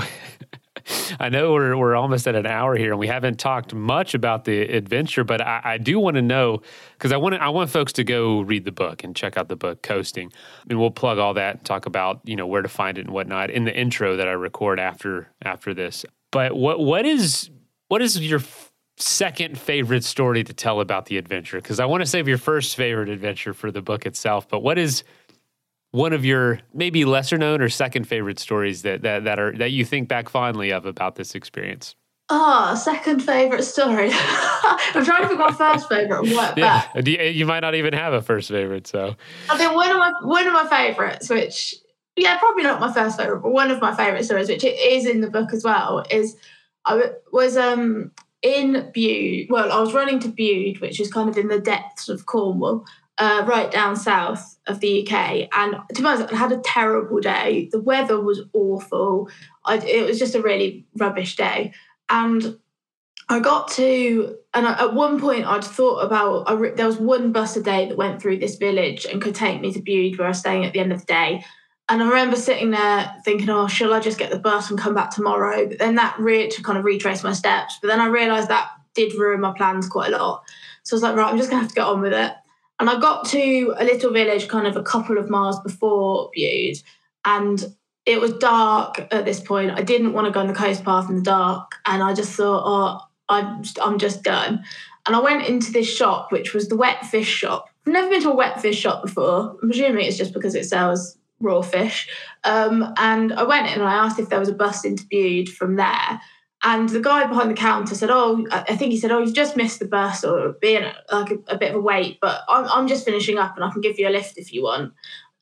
I know we're we're almost at an hour here, and we haven't talked much about the adventure, but I, I do want to know, because I want I want folks to go read the book and check out the book, Coasting, and we'll plug all that and talk about, you know, where to find it and whatnot in the intro that I record after after this. But what what is what is your f- second favorite story to tell about the adventure? Because I want to save your first favorite adventure for the book itself. But what is one of your maybe lesser known or second favorite stories that that that are that you think back fondly of about this experience? Oh, second favorite story. I'm trying to pick my first favorite and work yeah, back. you, you might not even have a first favorite. So I think one of my one of my favorites, which. Yeah, probably not my first favourite, but one of my favourite stories, which it is in the book as well, is I was um, in Bude. Well, I was running to Bude, which is kind of in the depths of Cornwall, uh, right down south of the U K. And to be honest, I had a terrible day. The weather was awful. I, it was just a really rubbish day. And I got to, and I, at one point I'd thought about, I, there was one bus a day that went through this village and could take me to Bude, where I was staying at the end of the day. And I remember sitting there thinking, oh, shall I just get the bus and come back tomorrow? But then that really, to kind of retrace my steps. But then I realised that did ruin my plans quite a lot. So I was like, right, I'm just going to have to get on with it. And I got to a little village kind of a couple of miles before Bude. And it was dark at this point. I didn't want to go on the coast path in the dark. And I just thought, oh, I'm just, I'm just done. And I went into this shop, which was the wet fish shop. I've never been to a wet fish shop before. I'm presuming it's just because it sells raw fish. Um, and I went in and I asked if there was a bus into Bude from there. And the guy behind the counter said, oh, I think he said, oh, you've just missed the bus or being like a, a bit of a wait, but I'm, I'm just finishing up and I can give you a lift if you want.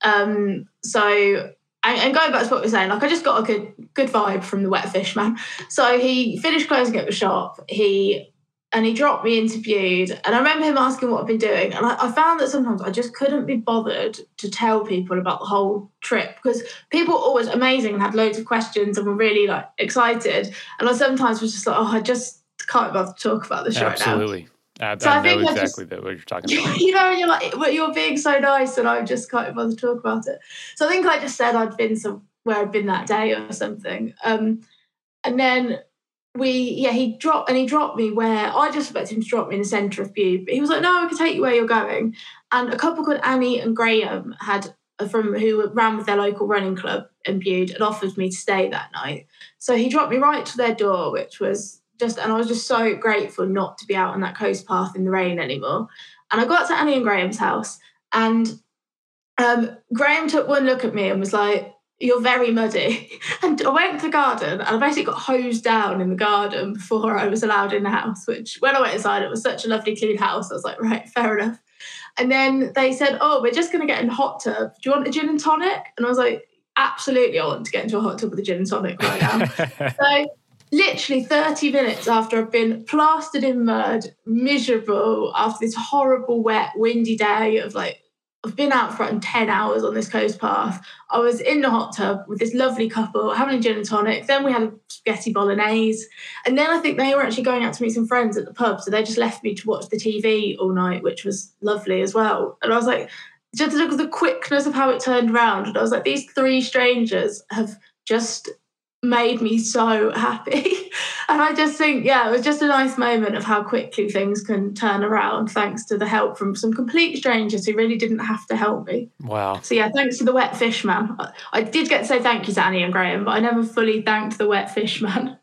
Um, so, and, and going back to what we were saying, like I just got a good good vibe from the wet fish man. So he finished closing up the shop. He And he dropped me into Bude. And I remember him asking what I've been doing. And I, I found that sometimes I just couldn't be bothered to tell people about the whole trip because people were always amazing and had loads of questions and were really like excited. And I sometimes was just like, oh, I just can't bother to talk about this right now. Absolutely. I, so I, I know think exactly just, what you're talking about. You know, you're like, well, you're being so nice and I just can't bother to talk about it. So I think I just said I'd been somewhere I'd been that day or something. Um, and then we, yeah, he dropped, and he dropped me where I just expected him to drop me in the centre of Bude. But he was like, no, I can take you where you're going. And a couple called Annie and Graham had, from who ran with their local running club in Bude, had offered me to stay that night. So he dropped me right to their door, which was just, and I was just so grateful not to be out on that coast path in the rain anymore. And I got to Annie and Graham's house, and um, Graham took one look at me and was like, you're very muddy. And I went to the garden and I basically got hosed down in the garden before I was allowed in the house, which when I went inside, it was such a lovely clean house. I was like, right, fair enough. And then they said, oh, we're just going to get in a hot tub. Do you want a gin and tonic? And I was like, absolutely, I want to get into a hot tub with a gin and tonic right now. So literally thirty minutes after I've been plastered in mud, miserable, after this horrible, wet, windy day of like, I've been out for ten hours on this coast path. I was in the hot tub with this lovely couple having a gin and tonic. Then we had a spaghetti bolognese. And then I think they were actually going out to meet some friends at the pub. So they just left me to watch the T V all night, which was lovely as well. And I was like, just look at the quickness of how it turned around. And I was like, these three strangers have just made me so happy. And I just think, yeah, it was just a nice moment of how quickly things can turn around thanks to the help from some complete strangers who really didn't have to help me. Wow. So yeah, thanks to the wet fish man. I did get to say thank you to Annie and Graham, but I never fully thanked the wet fish man.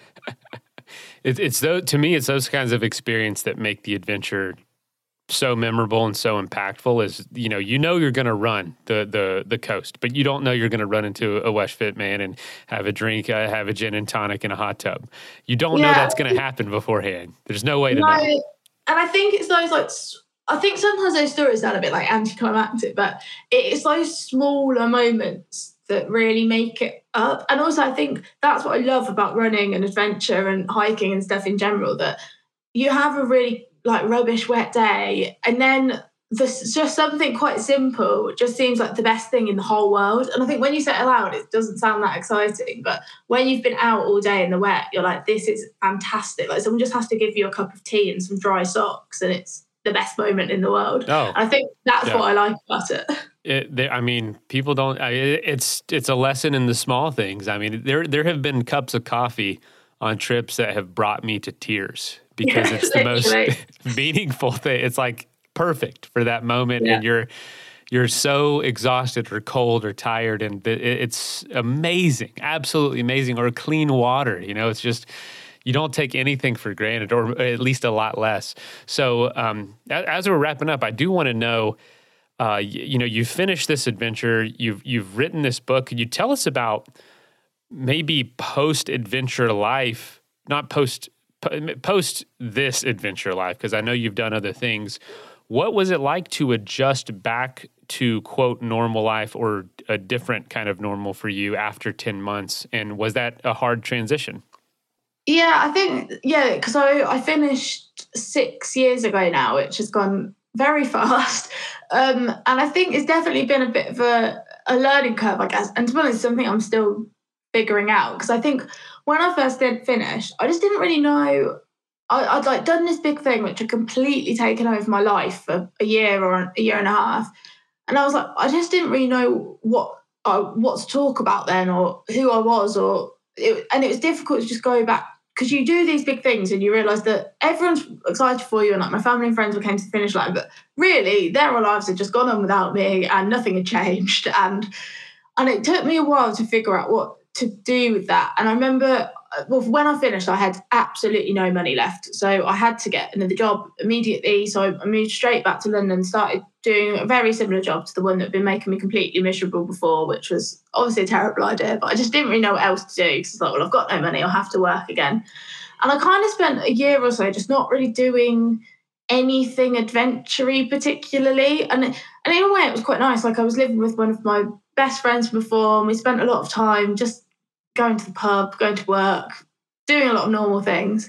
it, it's though to me, it's those kinds of experience that make the adventure so memorable and so impactful. Is, you know, you know you're going to run the the the coast, but you don't know you're going to run into a West Fit man and have a drink, uh, have a gin and tonic in a hot tub. You don't yeah. know that's going to happen beforehand. There's no way to no, know. And I think it's those like, I think sometimes those stories sound a bit like anticlimactic, but it's those smaller moments that really make it up. And also I think that's what I love about running and adventure and hiking and stuff in general, that you have a really like rubbish wet day and then there's just something quite simple just seems like the best thing in the whole world. And I think when you say it aloud, it doesn't sound that exciting, but when you've been out all day in the wet, you're like, this is fantastic. Like someone just has to give you a cup of tea and some dry socks and it's the best moment in the world. Oh, and I think that's yeah. what I like about it. It, they, I mean, people don't. I, it's it's a lesson in the small things. I mean, there there have been cups of coffee on trips that have brought me to tears because yeah, it's the most meaningful thing. It's like perfect for that moment, yeah. and you're you're so exhausted or cold or tired, and it, it's amazing, absolutely amazing. Or clean water, you know, it's just. You don't take anything for granted, or at least a lot less. So um, as we're wrapping up, I do want to know, uh, you, you know, you've finished this adventure, you've you've written this book. Could you tell us about maybe post-adventure life, not post post this adventure life, because I know you've done other things. What was it like to adjust back to, quote, normal life or a different kind of normal for you after ten months? And was that a hard transition? Yeah, I think, yeah, because I, I finished six years ago now, which has gone very fast. Um, and I think it's definitely been a bit of a, a learning curve, I guess. And to be honest, something I'm still figuring out. Because I think when I first did finish, I just didn't really know. I, I'd like done this big thing, which had completely taken over my life for a year or a year and a half. And I was like, I just didn't really know what uh, what to talk about then or who I was. or it, And it was difficult to just go back. Because you do these big things and you realise that everyone's excited for you, and like my family and friends all came to the finish line, but really their lives had just gone on without me and nothing had changed. And And it took me a while to figure out what to do with that. And I remember, well, when I finished, I had absolutely no money left. So I had to get another job immediately. So I moved straight back to London, started doing a very similar job to the one that had been making me completely miserable before, which was obviously a terrible idea, but I just didn't really know what else to do because I thought, well, I've got no money, I'll have to work again. And I kind of spent a year or so just not really doing anything adventure-y particularly. And, and in a way, it was quite nice. Like I was living with one of my best friends from before, and we spent a lot of time just going to the pub, going to work, doing a lot of normal things.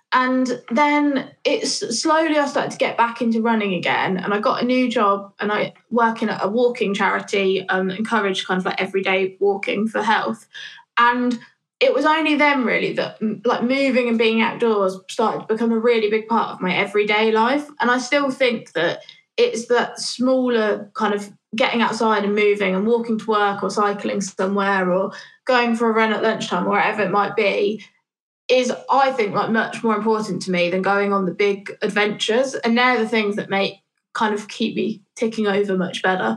And then it's slowly I started to get back into running again, and I got a new job, and I work in a walking charity, um, encourage kind of like everyday walking for health. And it was only then really that like moving and being outdoors started to become a really big part of my everyday life. And I still think that it's that smaller kind of getting outside and moving and walking to work or cycling somewhere or going for a run at lunchtime, wherever it might be, is, I think, like much more important to me than going on the big adventures. And they're the things that make kind of keep me ticking over much better.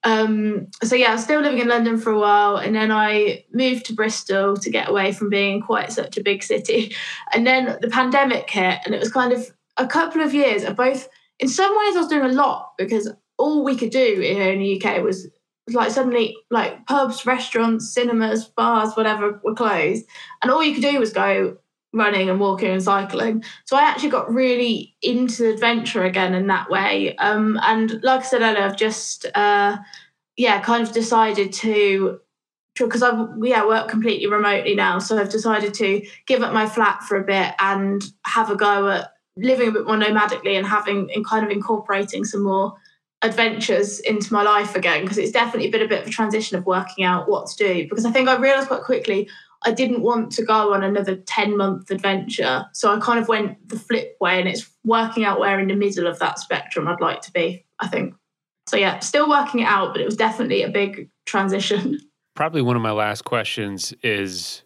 Um, so yeah, I was still living in London for a while, and then I moved to Bristol to get away from being quite such a big city. And then the pandemic hit, and it was kind of a couple of years of both. In some ways I was doing a lot because all we could do here in the U K was like suddenly like pubs, restaurants, cinemas, bars, whatever were closed. And all you could do was go running and walking and cycling. So I actually got really into adventure again in that way. Um, and like I said earlier, I've just, uh, yeah, kind of decided to, because I yeah, work completely remotely now. So I've decided to give up my flat for a bit and have a go at living a bit more nomadically and having and kind of incorporating some more adventures into my life again, because it's definitely been a bit of a transition of working out what to do. Because I think I realised quite quickly I didn't want to go on another ten-month adventure. So I kind of went the flip way, and it's working out where in the middle of that spectrum I'd like to be, I think. So yeah, still working it out, but it was definitely a big transition. Probably one of my last questions is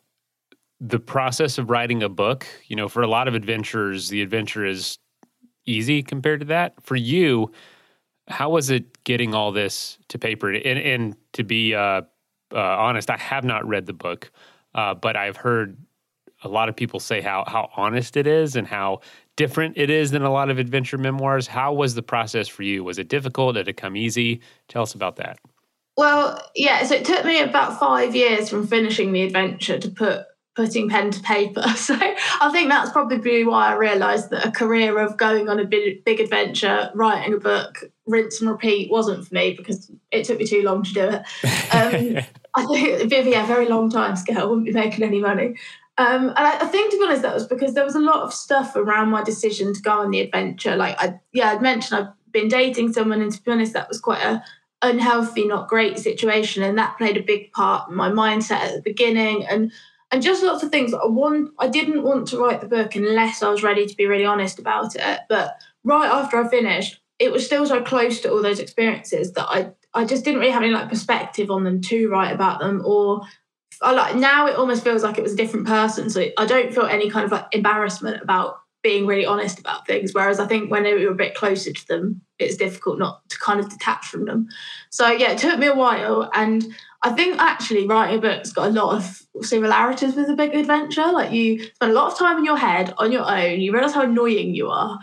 the process of writing a book. You know, for a lot of adventurers, the adventure is easy compared to that. For you, how was it getting all this to paper? And, and to be uh, uh, honest, I have not read the book. Uh, but I've heard a lot of people say how how honest it is and how different it is than a lot of adventure memoirs. How was the process for you? Was it difficult? Did it come easy? Tell us about that. Well, yeah, so it took me about five years from finishing the adventure to put putting pen to paper. So I think that's probably why I realised that a career of going on a big, big adventure, writing a book, rinse and repeat wasn't for me, because it took me too long to do it. Um, I think it'd be a very long time scale. I wouldn't be making any money. Um, and I, I think, to be honest, that was because there was a lot of stuff around my decision to go on the adventure. Like, I, yeah, I'd mentioned I've been dating someone, and to be honest, that was quite a unhealthy, not great situation. And that played a big part in my mindset at the beginning. And And just lots of things. I want, I didn't want to write the book unless I was ready to be really honest about it. But right after I finished, it was still so close to all those experiences that I, I just didn't really have any like perspective on them to write about them. Or I like now it almost feels like it was a different person. So I don't feel any kind of like embarrassment about being really honest about things. Whereas I think when we were a bit closer to them, it's difficult not to kind of detach from them. So yeah, it took me a while. And I think actually writing a book's got a lot of similarities with a big adventure. Like, you spend a lot of time in your head on your own. You realise how annoying you are.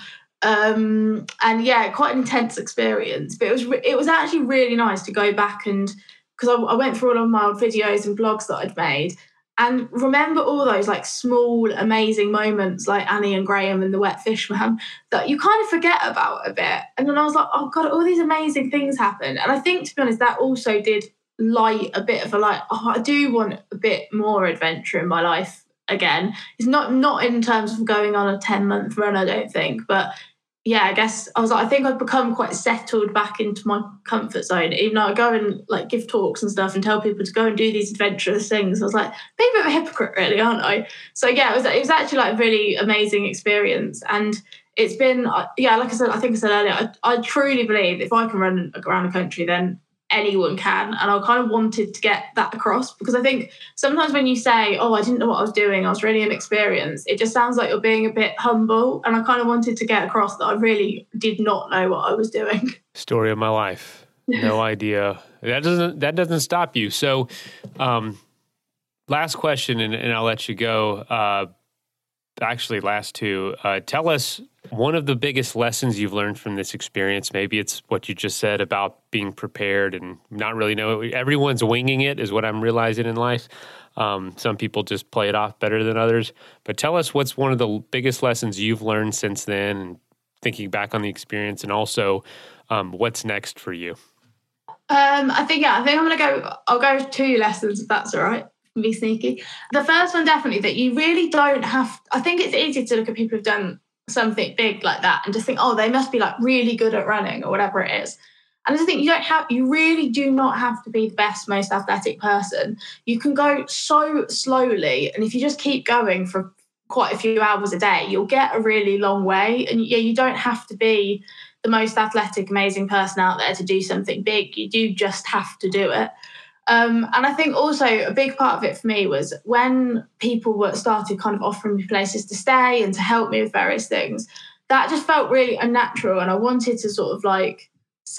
Um, and yeah, quite an intense experience. But it was it was actually really nice to go back and, because I, I went through all of my old videos and blogs that I'd made, and remember all those like small, amazing moments like Annie and Graham and the Wet Fish Man that you kind of forget about a bit. And then I was like, oh God, all these amazing things happened. And I think, to be honest, that also did light a bit of a like, oh, I do want a bit more adventure in my life again. It's not not in terms of going on a ten month run, I don't think, but yeah, I guess I was like, I think I've become quite settled back into my comfort zone, even though I go and like give talks and stuff and tell people to go and do these adventurous things. I was like, being a bit of a hypocrite, really, aren't I? So yeah, it was it was actually like a really amazing experience. And it's been, yeah, like I said, I think I said earlier, I, I truly believe if I can run around the country, then anyone can. And I kind of wanted to get that across, because I think sometimes when you say, oh, I didn't know what I was doing, I was really inexperienced, it just sounds like you're being a bit humble. And I kind of wanted to get across that I really did not know what I was doing. Story of my life. No idea. That doesn't that doesn't stop you. So, um, last question, and, and I'll let you go. Uh, actually, last two. Uh, tell us one of the biggest lessons you've learned from this experience. Maybe it's what you just said about being prepared and not really know. Everyone's winging it, is what I'm realizing in life. Um, some people just play it off better than others. But tell us what's one of the biggest lessons you've learned since then, and thinking back on the experience, and also um, what's next for you. Um, I think, yeah, I think I'm going to go, I'll go two lessons if that's all right. Be sneaky. The first one, definitely, that you really don't have, I think it's easy to look at people who've done something big like that and just think, oh, they must be like really good at running or whatever it is. And I just think you don't have, you really do not have to be the best, most athletic person. You can go so slowly. And if you just keep going for quite a few hours a day, you'll get a really long way. And yeah, you don't have to be the most athletic, amazing person out there to do something big. You do just have to do it. Um, and I think also a big part of it for me was when people were started kind of offering me places to stay and to help me with various things, that just felt really unnatural. And I wanted to sort of like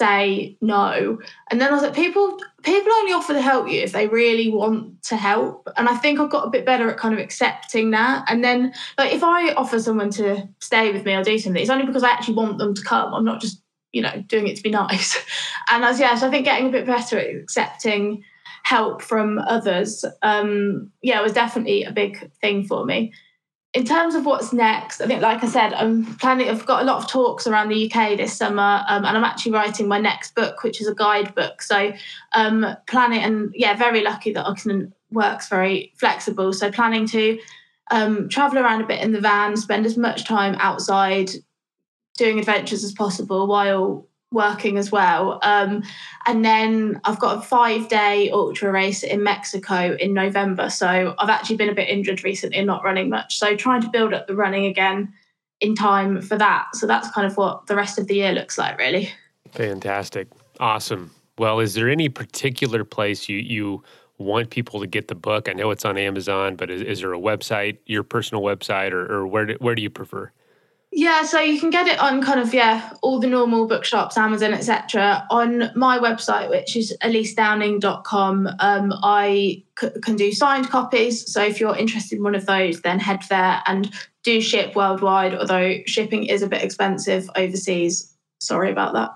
say no. And then I was like, people, people only offer to help you if they really want to help. And I think I've got a bit better at kind of accepting that. And then like if I offer someone to stay with me or do something, it's only because I actually want them to come. I'm not just, you know, doing it to be nice. And I was, yeah, so I think getting a bit better at accepting help from others, um, yeah, it was definitely a big thing for me. In terms of what's next, I think, like I said, I'm planning, I've got a lot of talks around the U K this summer, um, and I'm actually writing my next book, which is a guidebook. So um, planning, and yeah, very lucky that Oxenden works very flexible. So planning to um, travel around a bit in the van, spend as much time outside doing adventures as possible while working as well. Um, and then I've got a five day ultra race in Mexico in November. So I've actually been a bit injured recently and not running much. So trying to build up the running again in time for that. So that's kind of what the rest of the year looks like, really. Fantastic. Awesome. Well, is there any particular place you, you want people to get the book? I know it's on Amazon, but is, is there a website, your personal website, or, or where do, where do you prefer? Yeah, so you can get it on kind of, yeah, all the normal bookshops, Amazon, et cetera. On my website, which is elise downing dot com, um, I c- can do signed copies. So if you're interested in one of those, then head there, and do ship worldwide, although shipping is a bit expensive overseas. Sorry about that.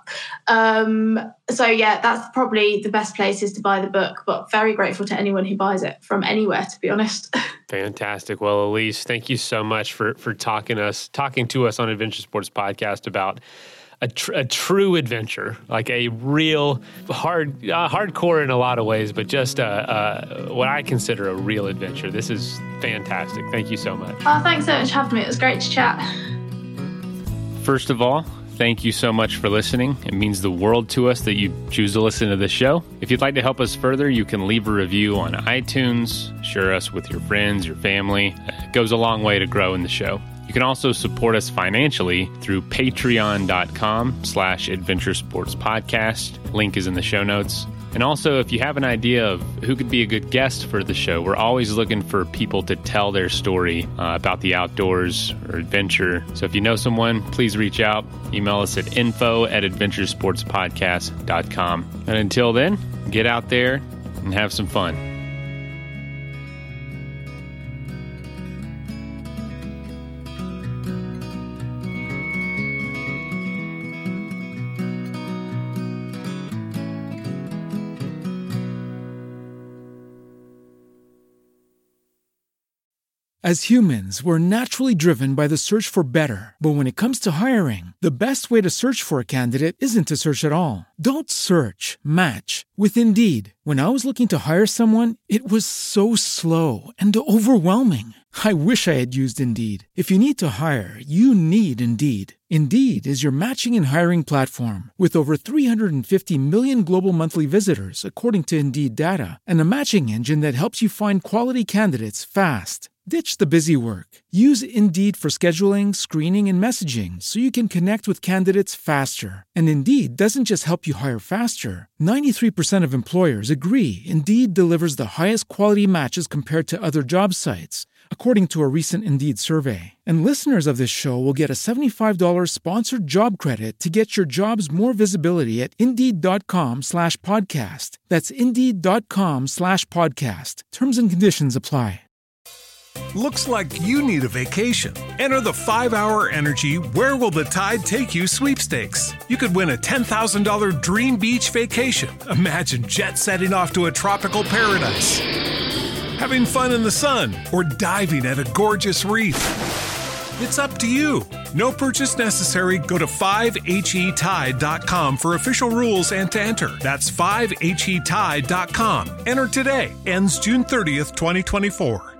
Um, so yeah, that's probably the best places to buy the book, but very grateful to anyone who buys it from anywhere, to be honest. Fantastic. Well, Elise, thank you so much for for talking us, talking to us on Adventure Sports Podcast about a, tr- a true adventure, like a real hard, uh, hardcore in a lot of ways, but just uh, uh, what I consider a real adventure. This is fantastic. Thank you so much. Oh, thanks so much for having me. It was great to chat. First of all, thank you so much for listening. It means the world to us that you choose to listen to this show. If you'd like to help us further, you can leave a review on iTunes, share us with your friends, your family. It goes a long way to grow in the show. You can also support us financially through patreon.com slash adventure sports podcast. Link is in the show notes. And also, if you have an idea of who could be a good guest for the show, we're always looking for people to tell their story uh, about the outdoors or adventure. So if you know someone, please reach out. Email us at info at adventuresportspodcast dot com. And until then, get out there and have some fun. As humans, we're naturally driven by the search for better. But when it comes to hiring, the best way to search for a candidate isn't to search at all. Don't search, match with Indeed. When I was looking to hire someone, it was so slow and overwhelming. I wish I had used Indeed. If you need to hire, you need Indeed. Indeed is your matching and hiring platform with over three hundred fifty million global monthly visitors, according to Indeed data, and a matching engine that helps you find quality candidates fast. Ditch the busy work. Use Indeed for scheduling, screening, and messaging so you can connect with candidates faster. And Indeed doesn't just help you hire faster. ninety-three percent of employers agree Indeed delivers the highest quality matches compared to other job sites, according to a recent Indeed survey. And listeners of this show will get a seventy-five dollars sponsored job credit to get your jobs more visibility at Indeed.com slash podcast. That's Indeed.com slash podcast. Terms and conditions apply. Looks like you need a vacation. Enter the five hour Energy Where Will the Tide Take You sweepstakes. You could win a ten thousand dollars dream beach vacation. Imagine jet setting off to a tropical paradise, having fun in the sun, or diving at a gorgeous reef. It's up to you. No purchase necessary. Go to five H E tide dot com for official rules and to enter. That's five H E tide dot com. Enter today. Ends June thirtieth, twenty twenty-four.